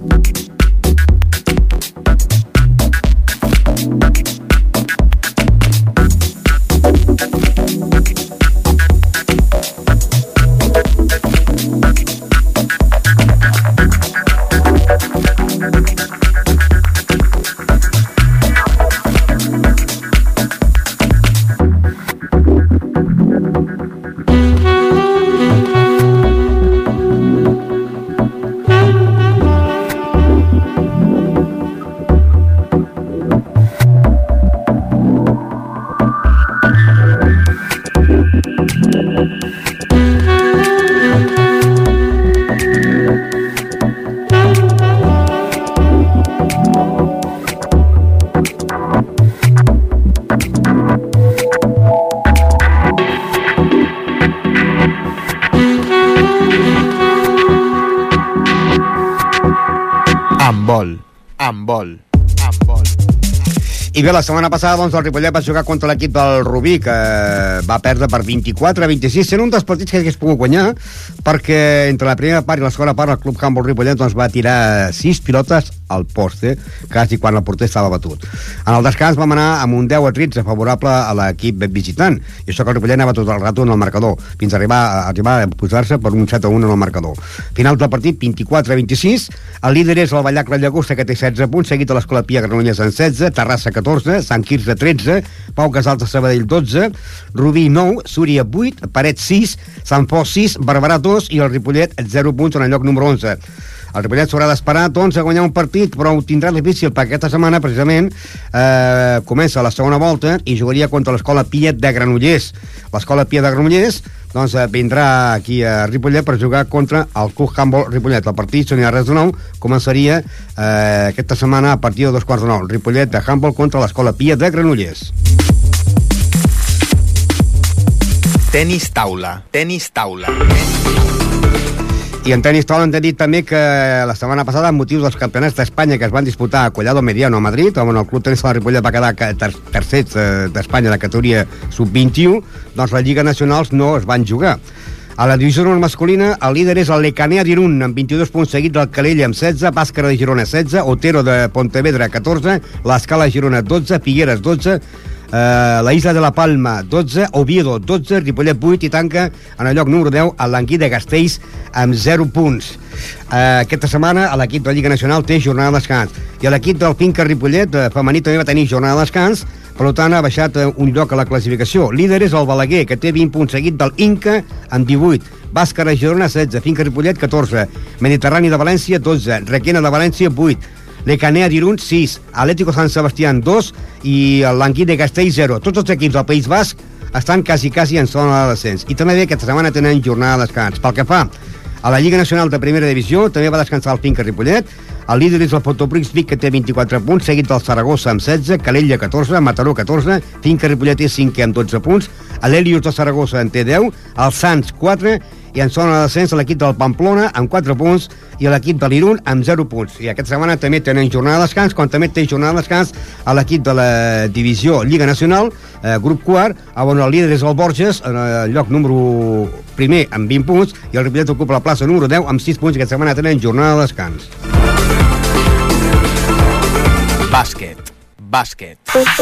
D: Handbol, handbol, handbol.
B: I bé, la setmana passada doncs, el Ripollet va jugar contra l'equip del Rubí, que va perdre per vint-i-quatre a vint-i-sis, sent un dels partits que hagués pogut guanyar, perquè entre la primera part i la segona part el Club Handbol Ripollet doncs, va tirar sis pilotes al poste, quasi quan el porter estava batut. En el descans vam anar amb un deu a tretze favorable a l'equip visitant, i això que el Ripollet anava tot el rato en el marcador, fins a arribar, a arribar a posar-se per un set a un en el marcador. Final del partit, vint-i-quatre a vint-i-sis, el líder és el Ballac La Llagosta, que té setze punts, seguit a l'Escola Pia Granollers en setze, Terrassa catorze, Sant Quirze tretze, Pau Casals de Sabadell dotze, Rubí nou, Súria vuit, Paret sis, Sant Fos sis, Barberà dos i el Ripollet zero punts en el lloc número onze. El Ripollet s'haurà d'esperar doncs, a guanyar un partit, però ho tindrà difícil perquè aquesta setmana precisament eh, comença la segona volta i jugaria contra l'Escola Pia de Granollers. L'Escola Pia de Granollers doncs, eh, vindrà aquí a Ripollet per jugar contra el Club Handbol Ripollet. El partit, si no hi ha res de nou, començaria eh, aquesta setmana a partir de dos quarts de nou. Ripollet de Handbol contra l'Escola Pia de Granollers.
D: Tenis taula, tenis taula.
B: I en tenis taula hem dit també que la setmana passada, amb motius dels campionats d'Espanya que es van disputar a Collado Mediano a Madrid, on el Club Tenis de la Ripollet va quedar ter tercer d'Espanya de la categoria sub vint-i-u, doncs les lligues nacionals no es van jugar. A la divisió masculina, el líder és el Lecanea d'Irún, amb vint-i-dos punts, seguit del Calella amb setze, Bàscara de Girona setze, Otero de Pontevedra catorze, l'Escala de Girona dotze, Figueres dotze, Uh, la Isla de la Palma dotze, Oviedo dotze, Ripollet vuit i tanca en el lloc número deu el Languí de Castells amb zero punts. Uh, aquesta setmana l'equip de la Lliga Nacional té jornada de descans i l'equip del Finca Ripollet uh, femení també va tenir jornada de descans, per tant ha baixat uh, un lloc a la classificació. Líder és el Balaguer, que té vint punts, seguit del Inca amb divuit, Bàscara de Girona setze, Finca Ripollet catorze, Mediterrani de València dotze, Requena de València vuit, Lecanea d'Irún sis, Atlético San Sebastián dos i el Languí de Castell zero. Tots els equips del País Basc estan quasi, quasi en zona de descens. I també bé que aquesta setmana tenen jornada de descans. Pel que fa a la Lliga Nacional de Primera Divisió, també va descansar el Finca Ripollet. El líder és el Fotoprix Vic, que té vint-i-quatre punts, seguit del Saragossa amb setze, Calella catorze, Mataró catorze, Finca Ripollet és cinquè amb dotze punts, l'Helios de Saragossa en té deu, el Sants quatre, i en zona de descens l'equip del Pamplona amb quatre punts i l'equip de l'Irún amb zero punts. I aquesta setmana també tenen jornada de descans, com també té jornada de descans a l'equip de la divisió Lliga Nacional, eh, grup quart, on el líder és el Borges, en el lloc número primer amb vint punts, i el Ripollet ocupa la plaça número deu amb sis punts, i aquesta setmana tenen jornada de descans.
D: Bàsquet. Bàsquet.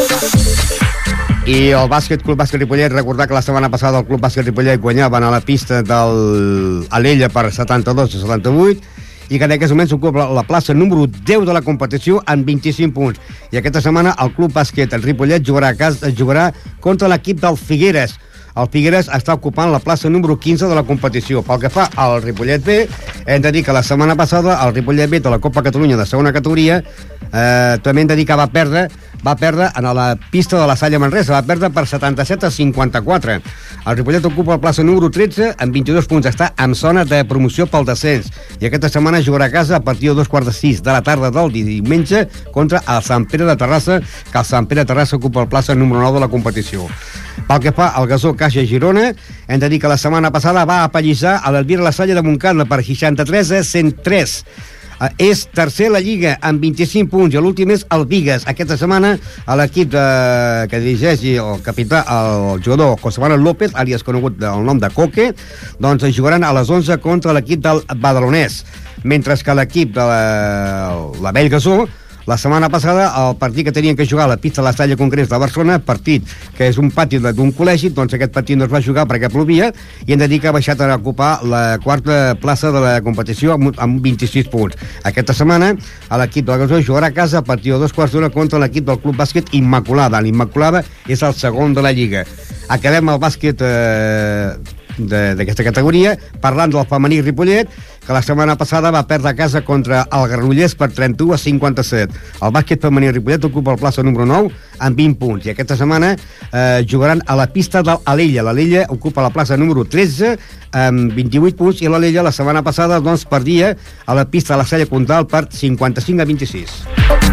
B: I el Bàsquet Club Bàsquet Ripollet, recordar que la setmana passada el Club Bàsquet Ripollet guanyaven a la pista del Alella per setanta-dos a setanta-vuit, i que en aquests moments ocupa la plaça número deu de la competició amb vint-i-cinc punts. I aquesta setmana el Club Bàsquet el Ripollet jugarà, a casa, jugarà contra l'equip del Figueres. El Figueres està ocupant la plaça número quinze de la competició. Pel que fa al Ripollet B, hem de dir que la setmana passada el Ripollet B de la Copa Catalunya de segona categoria eh, també hem de dir que va perdre va perdre en la pista de la Salle Manresa, va perdre per setanta-set a cinquanta-quatre. El Ripollet ocupa la plaça número tretze amb vint-i-dos punts, està en zona de promoció pel descens, i aquesta setmana jugarà a casa a partir de dos quarts de sis de la tarda del diumenge contra el Sant Pere de Terrassa, que el Sant Pere de Terrassa ocupa la plaça número nou de la competició. Pel que fa al Gasó Caixa Girona, hem de dir que la setmana passada va apallissar a l'Elvira La Salle de Montcada per seixanta-tres a cent tres. Uh, és tercer la Lliga amb vint-i-cinc punts, i l'últim és el Vigues. Aquesta setmana l'equip de, que dirigeix el capità, el jugador José Manuel López, àlies conegut del nom de Coque, doncs jugaran a les onze contra l'equip del Badalonès, mentre que l'equip de la, la Vell Gasó, la setmana passada el partit que tenien que jugar a la pista de la Salle Congrés de Barcelona, partit que és un pati d'un col·legi, doncs aquest partit no es va jugar perquè plovia, i hem de dir que ha baixat a ocupar la quarta plaça de la competició amb, amb vint-i-sis punts. Aquesta setmana l'equip del Gasó jugarà a casa a partir de dos quarts d'hora contra l'equip del Club Bàsquet Immaculada. L'Immaculada és el segon de la Lliga. Acabem el bàsquet eh, d'aquesta categoria parlant del femení Ripollet, que la setmana passada va perdre a casa contra el Granollers per trenta-u a cinquanta-set. El bàsquet femení Ripollet ocupa la plaça número nou amb vint punts, i aquesta setmana eh, jugaran a la pista de l'Alella. L'Alella ocupa la plaça número tretze amb vint-i-vuit punts, i l'Alella la setmana passada doncs perdia a la pista de la Salle Comtal per cinquanta-cinc a vint-i-sis.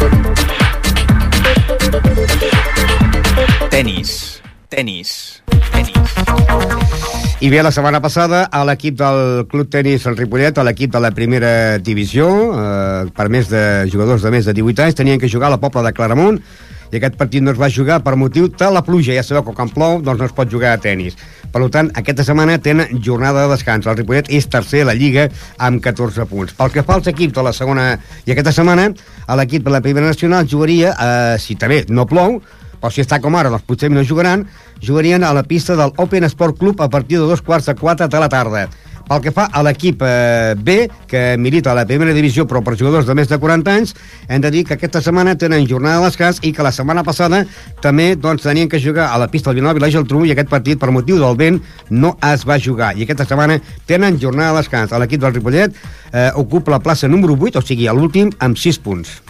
D: Tenis. Tenis. Tenis.
B: I bé, la setmana passada a l'equip del Club Tenis el Ripollet, a l'equip de la primera divisió, eh, per més de jugadors de més de divuit anys, tenien que jugar a la Pobla de Claramunt, i aquest partit no es va jugar per motiu de la pluja. Ja sabeu que quan plou doncs no es pot jugar a tenis. Per tant, aquesta setmana tenen jornada de descans. El Ripollet és tercer a la Lliga amb catorze punts. Pel que fa als equips de la segona i aquesta setmana, l'equip de la primera nacional jugaria, eh, si també no plou, o si està com ara, doncs potser no jugaran, jugarien a la pista del Open Sport Club a partir de dos quarts de quatre de la tarda. Pel que fa a l'equip eh, B, que milita a la primera divisió però per jugadors de més de quaranta anys, hem de dir que aquesta setmana tenen jornada de descans, i que la setmana passada també doncs, tenien que jugar a la pista del Vilanova i la Geltrú, i aquest partit per motiu del vent no es va jugar, i aquesta setmana tenen jornada de descans. L'equip del Ripollet eh, ocupa la plaça número vuit, o sigui, a l'últim, amb sis punts.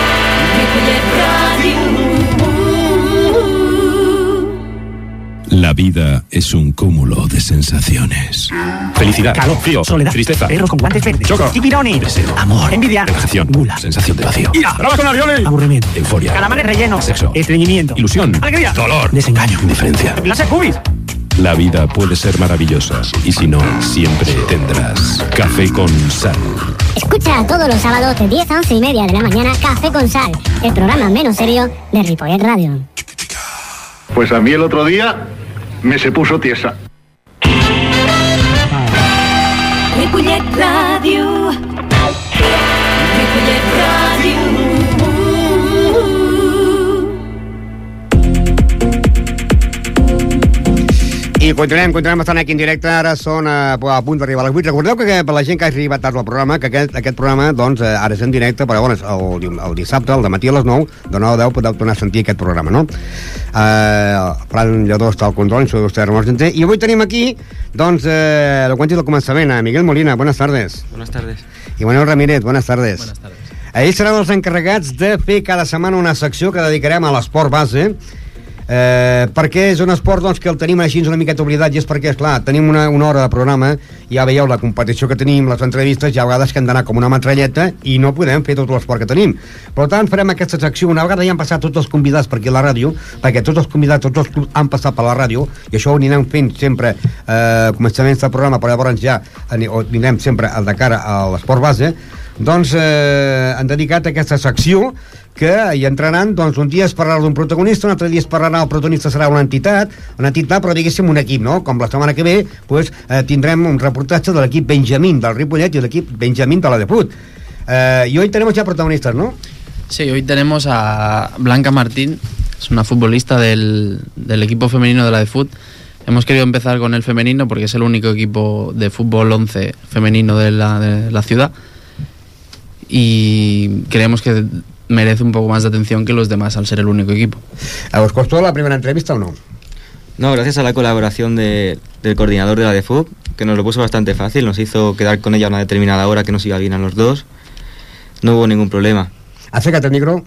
I: La vida es un cúmulo de sensaciones. Felicidad,
J: calor,
I: frío,
J: soledad,
I: tristeza,
J: perro con guantes verdes,
I: choco,
J: tipironi,
I: deseo,
J: amor, envidia,
I: relajación,
J: gula,
I: sensación de vacío,
J: ira,
I: bravas con aviones,
J: aburrimiento,
I: euforia,
J: calamares rellenos,
I: sexo,
J: estreñimiento,
I: ilusión,
J: alegría,
I: dolor,
J: desengaño,
I: indiferencia.
J: láser cubis.
I: La vida puede ser maravillosa y si no, siempre tendrás Café con Sal.
K: Escucha todos los sábados de diez a once y media de la mañana Café con Sal, el programa menos serio de Ripollet Radio.
L: Pues a mí el otro día me se puso tiesa.
M: Ripollet Radio. Ripollet Radio.
B: I continuem, continuem estant aquí en directe. Ara són a, a punt d'arribar a les vuit. Recordeu que, que per la gent que ha arribat tard al programa, que aquest, aquest programa, doncs, ara és en directe, però bueno, el, el dissabte, el dematí a les nou, de nou a deu, podeu tornar a sentir aquest programa, no? Uh, Fran Lledó està al control, soy usted Ramon Argenter, i avui tenim aquí, doncs, eh, lo cuento del començament, a Miguel Molina, buenas tardes.
N: Buenas tardes.
B: I Manuel Ramírez, buenas tardes.
N: Buenas tardes.
B: Ells seran els encarregats de fer cada setmana una secció que dedicarem a l'esport base, Eh, perquè és un esport doncs, que el tenim així una miqueta oblidat, i és perquè, esclar, tenim una, una hora de programa, ja veieu la competició que tenim, les entrevistes, hi ha vegades que han d'anar com una metralleta i no podem fer tot l'esport que tenim. Per tant, farem aquesta secció, una vegada ja han passat tots els convidats per aquí a la ràdio, perquè tots els convidats, tots els clubs han passat per la ràdio, i això ho anirem fent sempre eh, començaments del programa, però llavors ja o anirem sempre al de cara a l'esport base. Doncs eh, han dedicat a aquesta secció que hi entraran, doncs un dia es parlarà d'un protagonista, un altre dia es parlarà, el protagonista serà una entitat, una entitat però diguéssim un equip, no? Com la setmana que ve pues, eh, tindrem un reportatge de l'equip Benjamín del Ripollet y el equipo Benjamín de la de Fut. Eh, y hoy tenemos ya protagonistas, ¿no?
N: Sí, hoy tenemos a Blanca Martín, es una futbolista del, del equipo femenino de la de Fut. Hemos querido empezar con el femenino porque es el único equipo de fútbol once femenino de la, de la ciudad y creemos que merece un poco más de atención que los demás al ser el único equipo.
B: ¿Os costó la primera entrevista o no?
N: No, gracias a la colaboración de, del coordinador de la de Fut, que nos lo puso bastante fácil, nos hizo quedar con ella a una determinada hora que nos iba bien a los dos, no hubo ningún problema.
B: Acércate al micro.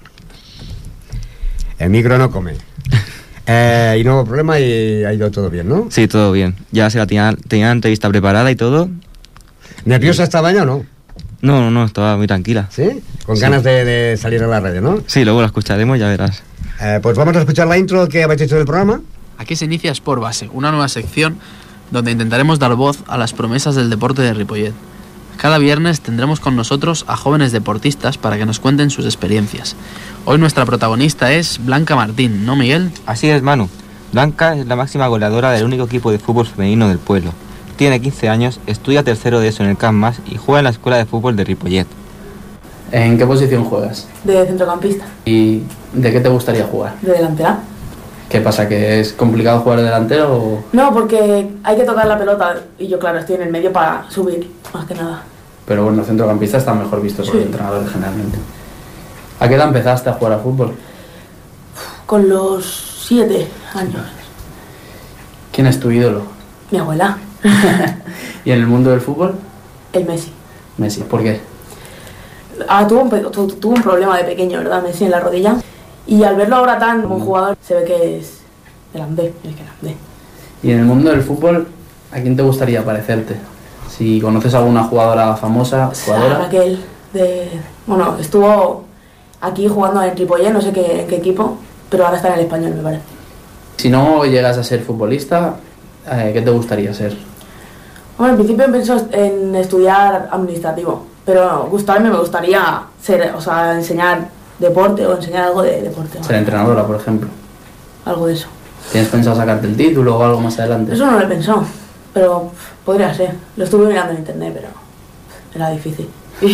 B: El micro no come. Eh, y no hubo problema y ha ido todo bien, ¿no?
N: Sí, todo bien. Ya se la tenía, tenía la entrevista preparada y todo.
B: ¿Nerviosa estaba ya o no?
N: No, no, no, estaba muy tranquila.
B: ¿Sí? Con
N: sí.
B: ganas de, de salir a la radio, ¿no?
N: Sí, luego la escucharemos, ya verás.
B: Eh, pues vamos a escuchar la intro que habéis hecho del programa.
N: Aquí se inicia Sport Base, una nueva sección donde intentaremos dar voz a las promesas del deporte de Ripollet. Cada viernes tendremos con nosotros a jóvenes deportistas para que nos cuenten sus experiencias. Hoy nuestra protagonista es Blanca Martín, ¿no, Miguel?
O: Así es, Manu. Blanca es la máxima goleadora del único equipo de fútbol femenino del pueblo. Tiene quince años, estudia tercero de eso en el CAMMAS y juega en la escuela de fútbol de Ripollet.
N: ¿En qué posición juegas?
P: De centrocampista.
N: ¿Y de qué te gustaría jugar?
P: De delantera.
N: ¿Qué pasa, que es complicado jugar de delantero o...?
P: No, porque hay que tocar la pelota y yo, claro, estoy en el medio para subir, más que nada.
N: Pero bueno, centrocampista está mejor visto por sí. Los entrenadores generalmente. ¿A qué edad empezaste a jugar a fútbol?
P: Con los siete años.
N: ¿Quién es tu ídolo?
P: Mi abuela.
N: ¿Y en el mundo del fútbol?
P: El Messi.
N: Messi, ¿por qué?
P: Ah, tuvo un, tu, tuvo un problema de pequeño, ¿verdad? Messi en la rodilla. Y al verlo ahora tan como un jugador, se ve que es grande, es grande.
N: ¿Y en el mundo del fútbol, a quién te gustaría parecerte? Si conoces a alguna jugadora famosa, jugadora...
P: A Raquel, de... Bueno, estuvo aquí jugando en Ripollet, no sé qué, en qué equipo, pero ahora está en el Español, me parece.
N: Si no llegas a ser futbolista, eh, ¿qué te gustaría ser?
P: Bueno, en principio pienso en estudiar administrativo, pero gustarme me gustaría ser, o sea, enseñar deporte o enseñar algo de deporte.
N: Ser entrenadora, por ejemplo.
P: Algo de eso.
N: ¿Tienes pensado sacarte el título o algo más adelante?
P: Eso no lo he pensado, pero podría ser. Lo estuve mirando en internet, pero era difícil.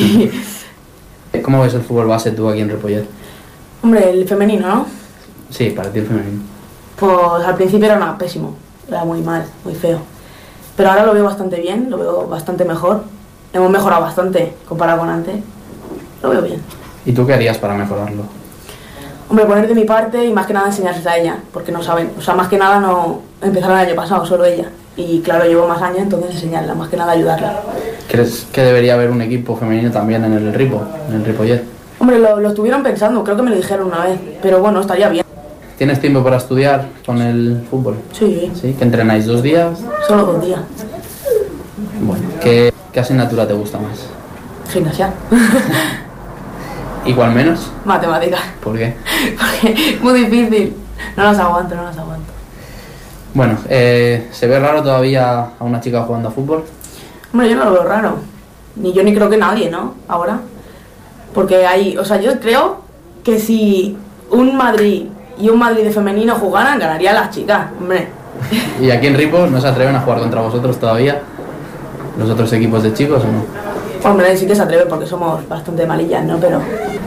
N: ¿Cómo ves el fútbol base tú aquí en Ripollet?
P: Hombre, el femenino, ¿no?
N: Sí, para ti el femenino.
P: Pues al principio era una, pésimo, era muy mal, muy feo. Pero ahora lo veo bastante bien, lo veo bastante mejor. Hemos mejorado bastante comparado con antes. Lo veo bien.
N: ¿Y tú qué harías para mejorarlo?
P: Hombre, poner de mi parte y más que nada enseñarles a ella, porque no saben. O sea, más que nada no empezaron el año pasado, solo ella. Y claro, llevo más años, entonces enseñarla, más que nada ayudarla.
N: ¿Crees que debería haber un equipo femenino también en el Ripo, en el Ripollet?
P: Hombre, lo, lo estuvieron pensando, creo que me lo dijeron una vez, pero bueno, estaría bien.
N: ¿Tienes tiempo para estudiar con el fútbol?
P: Sí.
N: ¿Sí? ¿Que entrenáis dos días?
P: Solo dos días.
N: Bueno, ¿qué, qué asignatura te gusta más?
P: Gimnasia.
N: ¿Igual menos?
P: Matemáticas.
N: ¿Por qué?
P: Porque es muy difícil. No las aguanto, no las aguanto.
N: Bueno, eh, ¿se ve raro todavía a una chica jugando a fútbol?
P: Hombre, yo no lo veo raro. Ni yo ni creo que nadie, ¿no? Ahora. Porque hay, o sea, yo creo que si un Madrid y un Madrid de femenino jugaran, ganarían las chicas, hombre.
N: ¿Y aquí en Ripo no se atreven a jugar contra vosotros todavía? ¿Los otros equipos de chicos o no?
P: Hombre, sí que se atreve porque somos bastante malillas, ¿no? Pero...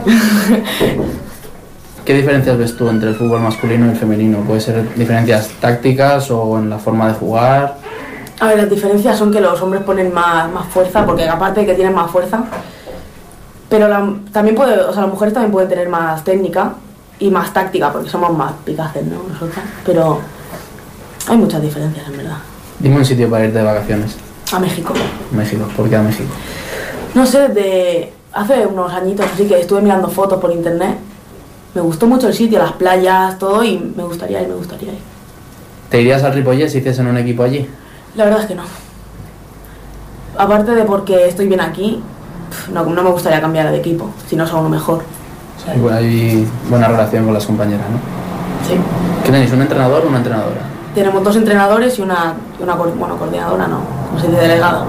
N: ¿Qué diferencias ves tú entre el fútbol masculino y el femenino? ¿Puede ser diferencias tácticas o en la forma de jugar?
P: A ver, las diferencias son que los hombres ponen más, más fuerza, porque aparte de que tienen más fuerza, pero la, también puede, o sea, las mujeres también pueden tener más técnica y más táctica, porque somos más picaces, ¿no? Nosotras, pero hay muchas diferencias, en verdad.
N: Dime un sitio para irte de vacaciones.
P: A México.
N: México, ¿por qué a México?
P: No sé, de hace unos añitos así que estuve mirando fotos por internet. Me gustó mucho el sitio, las playas, todo, y me gustaría ir, me gustaría ir.
N: ¿Te irías al Ripollet si hiciesen un equipo allí?
P: La verdad es que no. Aparte de porque estoy bien aquí, no, no me gustaría cambiar de equipo, si no es a uno mejor.
N: Sí, bueno, hay buena relación con las compañeras, ¿no?
P: Sí.
N: ¿Qué tenéis, un entrenador o una entrenadora?
P: Tenemos dos entrenadores y una, una bueno, coordinadora, no, no sé, de delegada.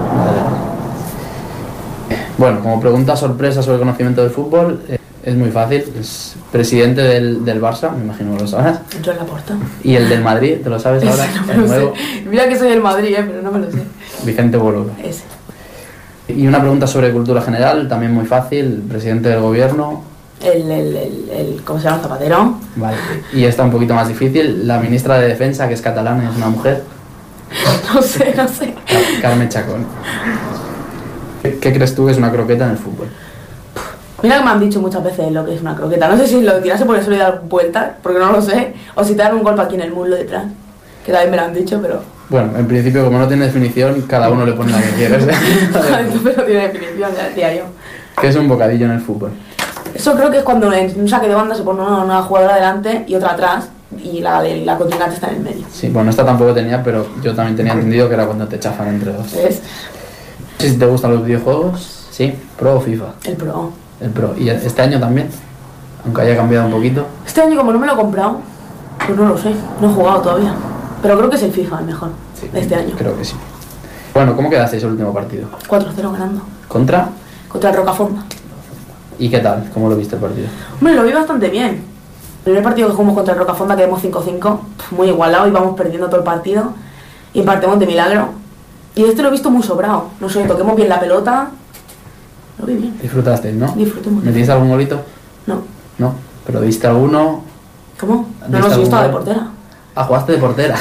N: Bueno, como pregunta sorpresa sobre conocimiento del fútbol, eh, es muy fácil. Es presidente del, del Barça, me imagino que lo sabrás.
P: Yo en la puerta.
N: ¿Y el del Madrid? ¿Te lo sabes ahora?
P: Ese no me
N: el
P: lo
N: nuevo.
P: sé. Mira que soy del Madrid, eh, pero no me lo sé.
N: Vicente Bolo.
P: Ese.
N: Y una pregunta sobre cultura general, también muy fácil. Presidente del gobierno.
P: El, el, el, el ¿cómo se llama? Zapatero.
N: Vale. Y esta un poquito más difícil. La ministra de Defensa, que es catalana, es una mujer.
P: No sé, no sé.
N: Carmen Chacón. ¿Qué, ¿Qué crees tú que es una croqueta en el fútbol?
P: Mira que me han dicho muchas veces lo que es una croqueta. No sé si lo tirase por el suelo y dar vueltas, porque no lo sé. O si te dan un golpe aquí en el muslo detrás. Que también me lo han dicho, pero...
N: Bueno, en principio, como no tiene definición, cada uno le pone la que quiere.
P: Entonces no tiene definición, ya decía yo.
N: ¿Qué es un bocadillo en el fútbol?
P: Eso creo que es cuando en un saque de banda se pone una, una jugadora delante y otra atrás y la, la contrincante está en el medio.
N: Sí, bueno, esta tampoco tenía, pero yo también tenía entendido que era cuando te chafan entre dos.
P: ¿Ves?
N: No sé si te gustan los videojuegos. Sí, Pro o FIFA.
P: El Pro.
N: El Pro. ¿Y este año también? Aunque haya cambiado un poquito.
P: Este año como no me lo he comprado, pues no lo sé, no he jugado todavía. Pero creo que es el FIFA el mejor, sí, de este año.
N: Creo que sí. Bueno, ¿cómo quedasteis el último partido?
P: cuatro cero ganando.
N: ¿Contra?
P: Contra el Rocafonda.
N: ¿Y qué tal? ¿Cómo lo viste el partido?
P: Hombre, lo vi bastante bien. El primer partido que jugamos contra el Rocafonda quedamos cinco cinco, muy igualado, íbamos perdiendo todo el partido y empatamos de milagro. Y este lo he visto muy sobrado, no sé, toquemos bien la pelota, lo vi bien.
N: ¿Disfrutasteis, no?
P: Disfruté mucho.
N: ¿Metiste algún golito?
P: No.
N: ¿No? ¿Pero viste alguno?
P: ¿Cómo? No, no, si yo estaba de portera.
N: Ah, jugaste de portera.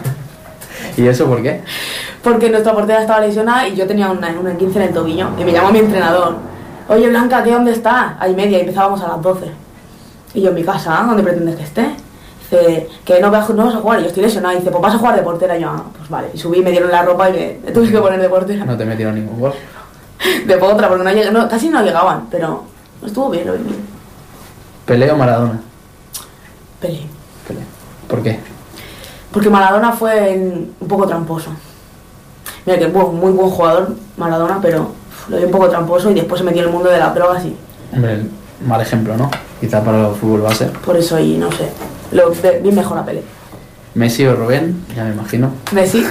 N: ¿Y eso por qué?
P: Porque nuestra portera estaba lesionada y yo tenía una, una quince en el tobillo y me llamó mi entrenador. Oye, Blanca, ¿qué dónde estás? A y media y empezábamos a las doce. Y yo en mi casa, ¿dónde pretendes que esté? Dice, que no vas, no vas a jugar, y yo estoy lesionada. Y dice, pues vas a jugar de portera. Y yo, ah, pues vale. Y subí, me dieron la ropa y me, me tuve que poner de portera.
N: No te metieron ningún gol.
P: De potra, porque no lleg- no, casi no llegaban, pero estuvo bien, lo vi bien.
N: ¿Pelé o Maradona?
P: Pelé.
N: Pelé. ¿Por qué?
P: Porque Maradona fue en- un poco tramposo. Mira que es bu- muy buen jugador, Maradona, pero uf, lo vi un poco tramposo y después se metió en el mundo de las drogas y
N: Hombre, mal ejemplo, ¿no? Quizá para el fútbol base.
P: por eso, y no sé, lo ve- vi mejor a Pelé.
N: Messi o Rubén, ya me imagino.
P: Messi.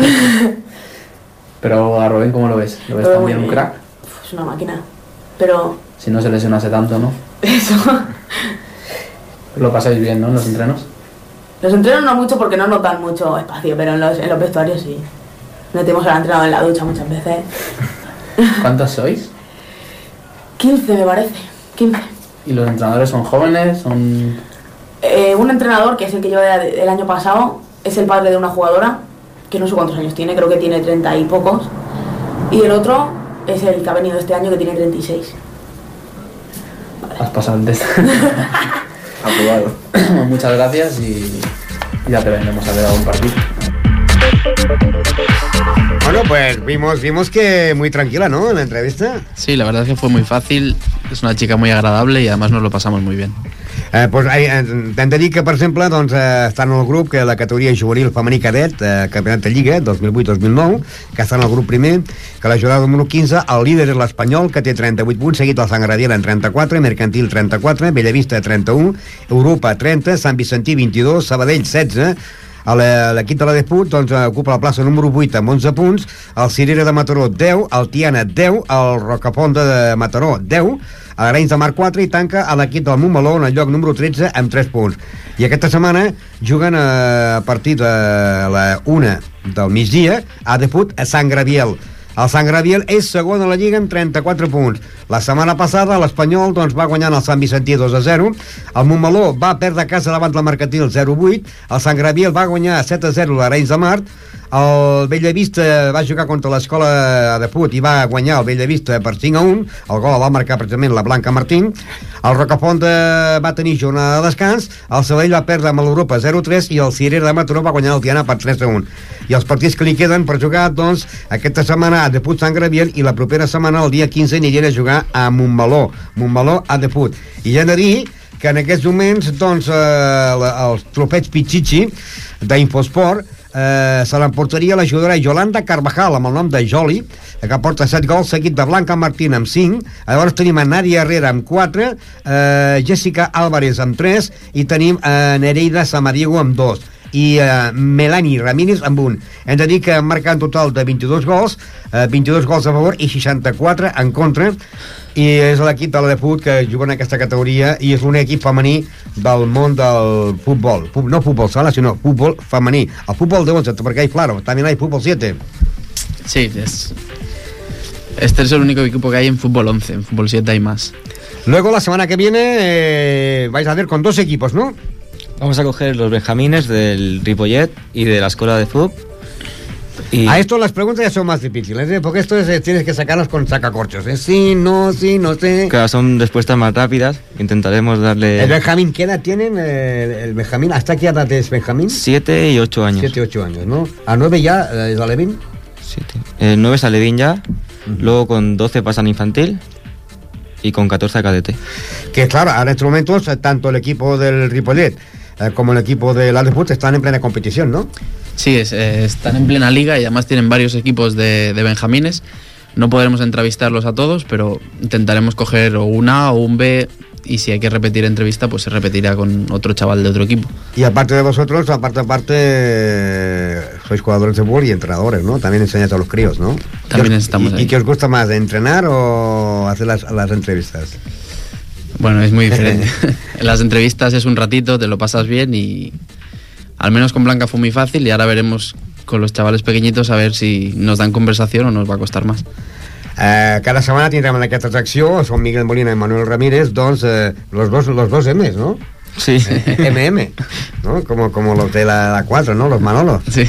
N: Pero a Rubén, ¿cómo lo ves? ¿Lo ves
P: Lo veo
N: también
P: muy
N: un
P: bien.
N: crack?
P: Uf, es una máquina. Pero
N: Si no se lesionase tanto, ¿no?
P: eso.
N: Lo pasáis bien, ¿no? En los entrenos.
P: Los entrenos no mucho porque no nos dan mucho espacio, pero en los, en los vestuarios sí. Metemos al entrenador en la ducha muchas veces.
N: ¿Cuántos sois?
P: quince me parece. quince.
N: ¿Y los entrenadores son jóvenes? ¿Son...?
P: Eh, un entrenador, que es el que lleva de- el año pasado, es el padre de una jugadora, que no sé cuántos años tiene, creo que tiene treinta y pocos. Y el otro es el que ha venido este año, que tiene treinta y seis.
N: Has pasado el test. Aprobado. Muchas gracias y ya te vendremos a ver algún partido.
B: Bueno, pues vimos, vimos que muy tranquila, ¿no? En la entrevista.
N: Sí, la verdad es que fue muy fácil. Es una chica muy agradable y además nos lo pasamos muy bien.
B: Eh, pues, eh, hem de dir que, per exemple, doncs, eh, estan en el grup que la categoria juvenil femení cadet, eh, campionat de Lliga dos mil vuit dos mil nou, que està en el grup primer, que la jornada número quinze, el líder és l'Espanyol, que té trenta-vuit punts, seguit el Sant Gradiel en trenta-quatre, Mercantil trenta-quatre, Bellavista trenta-u, Europa trenta, Sant Vicentí vint-i-dos, Sabadell setze, l'equip de la Desput doncs, ocupa la plaça número vuit amb onze punts, el Cirera de Mataró deu, el Tiana deu, el Rocafonda de Mataró deu, a Arenys de Mar quatre, i tanca a l'equip del Montmeló en el lloc número tretze amb tres punts. I aquesta setmana juguen a partir de la una del migdia a Desput a Sant Graviel. El Sant Graviel és segon a la Lliga amb trenta-quatre punts. La setmana passada l'Espanyol doncs, va guanyar el Sant Vicentí dos a zero, el Montmeló va perdre a casa davant la Mercantil zero a vuit, el Sant Graviel va guanyar set a zero l'Arenys de Mar, el Bellavista va jugar contra l'Escola de Put i va guanyar el Bellavista per cinc a un, el gol el va marcar precisament la Blanca Martín, el Rocafonda va tenir jornada de descans, el Sabadell va perdre amb l'Europa zero a tres i el Cirera de Mataró va guanyar el Tiana per tres a un. I els partits que li queden per jugar, doncs, aquesta setmana a Desput Sant Graviel i la propera setmana, el dia quinze, anirien a jugar a Montmeló, Montmeló a Desput. I ja hem de dir que en aquests moments, doncs, eh, els trofeig Pichichi d'Infosport eh, se l'emportaria la jugadora Yolanda Carvajal amb el nom de Joli, que porta set gols, seguit de Blanca Martín amb cinc. Llavors tenim a Nadia Herrera amb quatre, eh, Jessica Álvarez amb tres i tenim a Nereida Samadiego amb dos i eh, Melanie Ramírez amb un. Hem de dir que han marcat un total de vint-i-dos gols, eh, vint-i-dos gols a favor i seixanta-quatre en contra, i és l'equip de la Desput que juga en aquesta categoria i és l'únic equip femení del món del futbol, no futbol sala, sinó futbol femení. El futbol de once, porque hay, claro, también hay fútbol siete.
N: Sí, es... este es el único equipo que hay en fútbol once, en fútbol siete hay más.
B: Luego la semana que viene eh, vais a ver con dos equipos, ¿no?
O: Vamos a coger los benjamines del Ripollet y de la escuela de fútbol. Y...
B: A esto las preguntas ya son más difíciles, ¿eh? Porque esto es, eh, tienes que sacarlas con sacacorchos, ¿eh? Sí, no, sí, no sé.
O: Claro, son respuestas más rápidas. Intentaremos darle...
B: ¿El Benjamín qué edad tienen? Eh, el Benjamín, ¿hasta qué edad es Benjamín?
O: Siete y ocho años.
B: Siete y ocho años, ¿no? ¿A nueve ya es Alevín?
O: Siete. El nueve es Alevín ya, uh-huh. Luego con doce pasan infantil y con catorce a cadete.
B: Que claro, ahora en estos momentos tanto el equipo del Ripollet eh, como el equipo del Desput están en plena competición, ¿no?
N: Sí, es, eh, están en plena liga y además tienen varios equipos de, de benjamines. No podremos entrevistarlos a todos, pero intentaremos coger o un A o un B, y si hay que repetir entrevista, pues se repetirá con otro chaval de otro equipo.
B: Y aparte de vosotros, aparte aparte eh, sois jugadores de fútbol y entrenadores, ¿no? También enseñáis a los críos, ¿no?
N: También estamos
B: y,
N: ahí.
B: ¿Y qué os gusta más, entrenar o hacer las, las entrevistas?
N: Bueno, es muy diferente. En las entrevistas es un ratito, te lo pasas bien y... Al menos con Blanca fue muy fácil y ahora veremos con los chavales pequeñitos a ver si nos dan conversación o nos va a costar más.
B: Eh, cada setmana tindrem en aquesta atracció, són Miguel Molina i Manuel Ramírez, doncs eh, los, dos, los dos M's, ¿no?
O: Sí.
B: Eh, M M, ¿no? Como, como los de la, la cuatro, ¿no? Los Manolos.
N: Sí.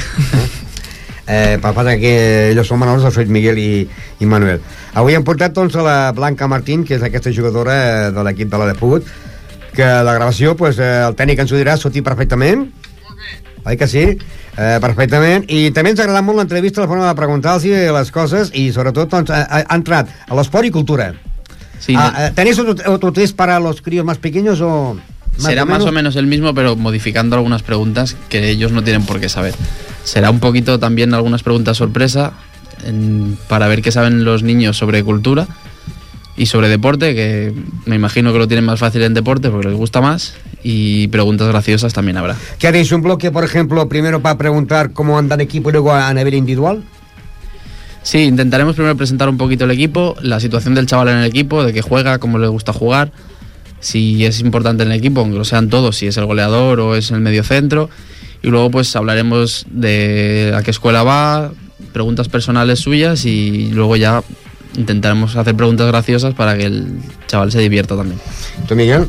B: Eh, per part que ells són Manolos, sois Miguel i, i Manuel. Avui hem portat doncs a la Blanca Martín, que és aquesta jugadora de l'equip de la Desput, que la gravació, pues, eh, el tècnic ens ho dirà, sortir perfectament. Oi que sí? Eh, perfectament. I també ens ha agradat molt l'entrevista, la forma de preguntar-los les coses i sobretot doncs, ha, ha entrat a l'esport i cultura.
N: Sí,
B: ah, ¿Tenéis otro, otro test para los críos más pequeños o...? Más
N: será
B: o
N: más o menos el mismo, pero modificando algunas preguntas que ellos no tienen por qué saber. Será un poquito también algunas preguntas sorpresa en, para ver qué saben los niños sobre cultura y sobre deporte, que me imagino que lo tienen más fácil en deporte porque les gusta más, y preguntas graciosas también habrá.
B: ¿Qué haréis? ¿Un bloque, por ejemplo, primero para preguntar cómo anda el equipo y luego a nivel individual?
N: Sí, intentaremos primero presentar un poquito el equipo, la situación del chaval en el equipo, de qué juega, cómo le gusta jugar, si es importante en el equipo, aunque lo sean todos, si es el goleador o es el mediocentro, y luego pues hablaremos de a qué escuela va, preguntas personales suyas, y luego ya intentaremos hacer preguntas graciosas para que el chaval se divierta también.
B: ¿Tú, Miguel?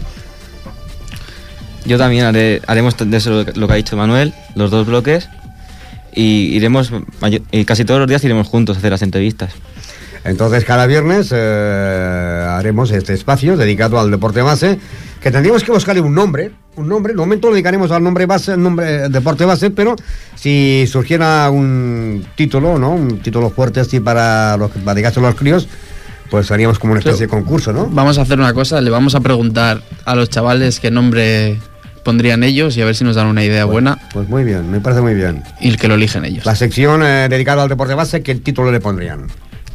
O: Yo también haré, haremos de eso lo que ha dicho Manuel, los dos bloques, y iremos, y casi todos los días iremos juntos a hacer las entrevistas.
B: Entonces cada viernes eh, haremos este espacio dedicado al deporte base, que tendríamos que buscarle un nombre, un nombre, en un momento lo dedicaremos al nombre base, el nombre deporte base, pero si surgiera un título, ¿no? Un título fuerte así para los para dedicarse a los críos, pues haríamos como una especie de concurso, ¿no?
N: Vamos a hacer una cosa, le vamos a preguntar a los chavales qué nombre pondrían ellos y a ver si nos dan una idea
B: pues,
N: buena.
B: Pues muy bien, me parece muy bien.
N: Y el que lo eligen ellos.
B: La sección eh, dedicada al deporte base, ¿qué título le pondrían?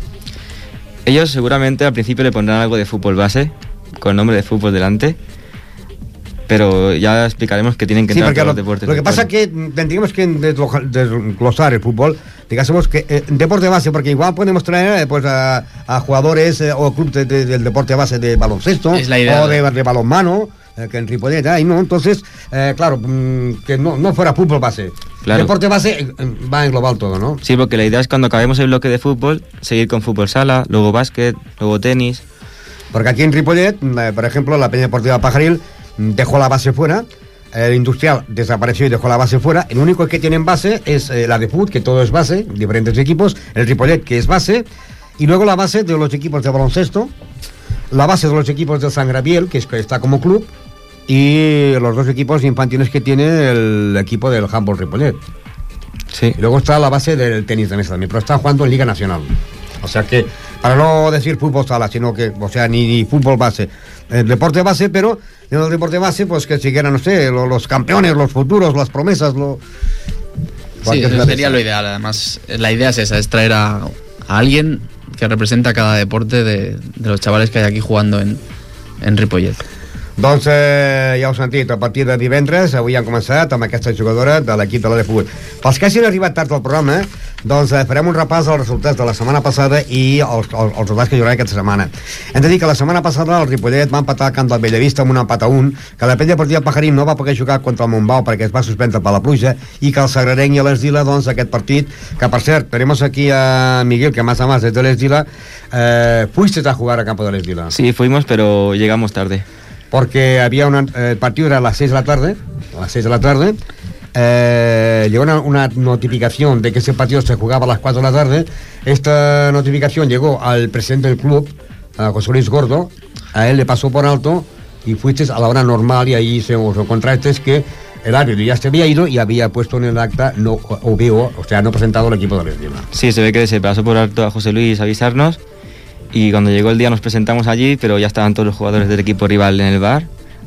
O: Ellos seguramente al principio le pondrán algo de fútbol base, con nombre de fútbol delante, pero ya explicaremos que tienen que
B: sí,
O: entrar todos
B: lo,
O: los deportes.
B: Lo que pasa es que tendríamos que desglosar el fútbol, digamos que eh, deporte base, porque igual podemos traer eh, pues a, a jugadores eh, o clubes de, de, del deporte base de baloncesto
N: es la idea,
B: o de, de balonmano, eh, que en Ripollet hay, ¿no? Entonces, eh, claro, mmm, que no, no fuera fútbol base. Claro. Deporte base eh, va a englobar todo, ¿no?
O: Sí, porque la idea es cuando acabemos el bloque de fútbol, seguir con fútbol sala, luego básquet, luego tenis.
B: Porque aquí en Ripollet, eh, por ejemplo, la Peña Deportiva Pajaril dejó la base fuera, el Industrial desapareció y dejó la base fuera. El único que tiene en base es eh, la de fútbol, que todo es base, diferentes equipos, el Ripollet, que es base, y luego la base de los equipos de baloncesto, la base de los equipos de San Gabriel, que, es, que está como club, y los dos equipos infantiles que tiene el equipo del handball Ripollet.
O: Sí.
B: Y luego está la base del tenis de mesa también, pero está jugando en Liga Nacional. O sea que, para no decir fútbol sala, sino que, o sea, ni, ni fútbol base, el deporte base, pero en el deporte base, pues que siguieran, no sé, los, los campeones, los futuros, las promesas, lo...
N: Sí, eso sería lo ideal. Además, la idea es esa, es traer a, a alguien que representa cada deporte de, de los chavales que hay aquí jugando en, en Ripollet.
B: Doncs eh, ja heu sentit, a partir de divendres avui han començat amb aquesta jugadora de l'equip de la de futbol. Pels que hagin arribat tard al programa, doncs eh, farem un repàs dels resultats de la setmana passada i els, els, els resultats que hi haurà aquesta setmana. Hem de dir que la setmana passada el Ripollet va empatar al camp del Bellavista amb un empat a un, que la Peña Deportiva Pajarín no va poder jugar contra el Montbau perquè es va suspendre per la pluja, i que el Sagrarenc i l'Esdila, doncs, aquest partit, que per cert, tenemos aquí a Miguel, que más a más desde l'Esdila, eh, fuiste a jugar a campo de l'Esdila.
O: Sí, fuimos, pero llegamos tarde.
B: Porque había una, eh, el partido era a las seis de la tarde, a las seis de la tarde, eh, llegó una, una notificación de que ese partido se jugaba a las cuatro de la tarde. Esta notificación llegó al presidente del club, a José Luis Gordo, a él le pasó por alto y fuiste a la hora normal y ahí se os encontraste que el árbitro ya se había ido y había puesto en el acta no O B O, o sea, no presentado el equipo de l'Esdila.
O: Sí, se ve que se pasó por alto a José Luis a avisarnos. Y cuando llegó el día nos presentamos allí, pero ya estaban todos los jugadores del equipo rival en el bar,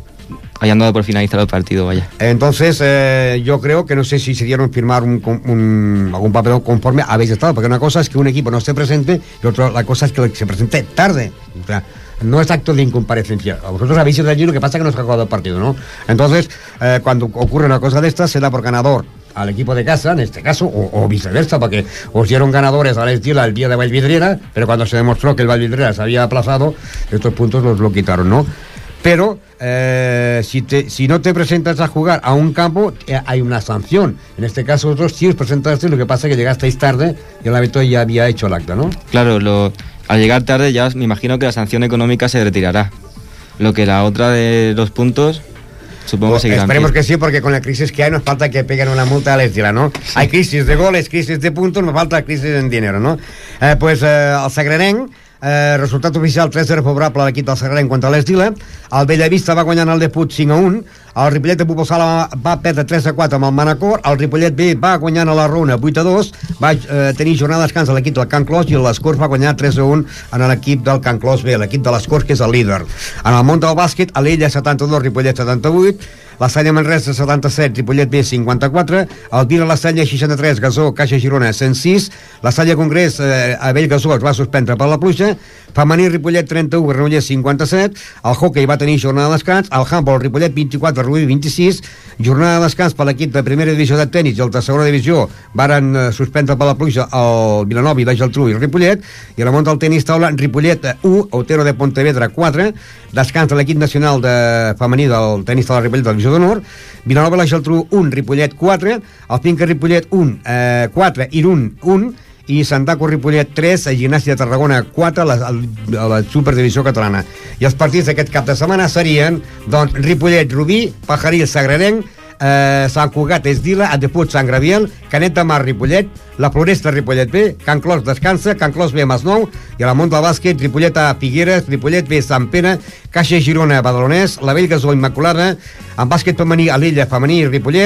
O: hayan dado por finalizado el partido, vaya.
B: Entonces, eh, yo creo que no sé si se dieron firmar un, un, algún papel conforme habéis estado, porque una cosa es que un equipo no esté presente y otra la cosa es que se presente tarde. O sea, no es acto de incomparecencia. Vosotros habéis ido allí, lo que pasa es que no se ha jugado el partido, ¿no? Entonces, eh, cuando ocurre una cosa de estas, se da por ganador al equipo de casa, en este caso, o, o viceversa, porque os dieron ganadores a la Esdila el día de Vallvidrera, pero cuando se demostró que el Vallvidrera se había aplazado, estos puntos los lo quitaron, ¿no? Pero eh, si, te, si no te presentas a jugar a un campo, eh, hay una sanción. En este caso, vosotros sí os presentasteis, lo que pasa es que llegasteis tarde y el árbitro ya había hecho el acta, ¿no?
O: Claro, lo, al llegar tarde ya me imagino que la sanción económica se retirará. Lo que la otra de los puntos... Supongo que seguirán.
B: Esperemos que sí, porque con la crisis que hay nos falta que peguen una multa a l'Esdila, ¿no? Sí. Hay crisis de goles, crisis de puntos, nos falta crisis en dinero, ¿no? Eh, pues eh, el Sagrarenc, eh, resultat oficial tres a zero favorable a l'equip del Sagrarenc contra l'Esdila. El Bellavista va guanyant el Deput cinc a un. El Ripollet de Futbol Sala va perdre tres a quatre amb el Manacor. El Ripollet B va guanyant a la Rona vuit a dos. Va eh, tenir jornada de descans a l'equip del Can Clos i l'Escors va guanyar tres a un en l'equip del Can Clos B, l'equip de l'Escors, que és el líder. En el món del bàsquet, a l'Ella setanta-dos, Ripollet setanta-vuit. La Salla Manresa setanta-set, Ripollet B cinquanta-quatre, el Vila La Salla seixanta-tres, Gasó, Caixa Girona cent sis, la Salla Congrés eh, a Bellgasó es va suspendre per la pluja, femení Ripollet trenta-u, Granollers cinquanta-set, el hockey va tenir jornada de descans, el handball Ripollet vint-i-quatre, Rubí vint-i-sis, jornada de descans per l'equip de primera divisió de tenis i el de segona divisió varen eh, suspendre per la pluja el Vilanova i la Geltrú i Ripollet, i a la món del tenis taula Ripollet u, Otero de Pontevedra quatre, descans de l'equip nacional de femení del tenis taula Ripollet de d'honor, Vilanova i la Geltrú un, Ripollet quatre, el Finca Ripollet un, eh, quatre, Irún un, i Santaco Ripollet tres, Gimnàstica de Tarragona quatre, a la, a la Superdivisió catalana. I els partits d'aquest cap de setmana serien, doncs, Ripollet, Rubí, Pajaril, Sagrarenc, eh, Sant Cugat, Esdila, Adeput, Sant Graviel, Canet de Mar, Ripollet, la Floresta, Ripollet B, Can Clos, Descansa, Can Clos B, Masnou, i a la Mont del Bàsquet, Ripollet A, Figueres, Ripollet B, Sant Pere, Caixa Girona, Badalonès, la Bellgasó, Immaculada, en bàsquet femení, a l'Illa, femení, Ripollet,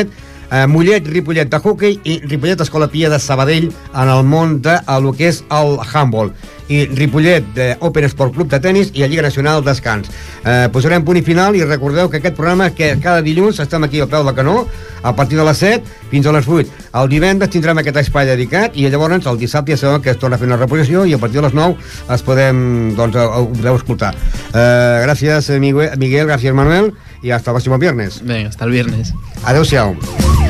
B: eh, Mollet, Ripollet de hockey i Ripollet Escola Pia de Sabadell en el món de el que és el handball, i Ripollet de Open Sport Club de tenis i la Lliga Nacional d'Escans. Eh, posarem punt i final i recordeu que aquest programa, que cada dilluns estem aquí al peu del canó a partir de les set fins a les vuit. El divendres tindrem aquest espai dedicat i llavors el dissabte ja sabeu que es torna a fer una reposició i a partir de les nou es podem, doncs, ho podeu escoltar. Eh, gràcies Miguel, Miguel, gràcies Manuel i hasta el próximo viernes.
N: Venga, hasta el viernes.
B: Adéu-siau.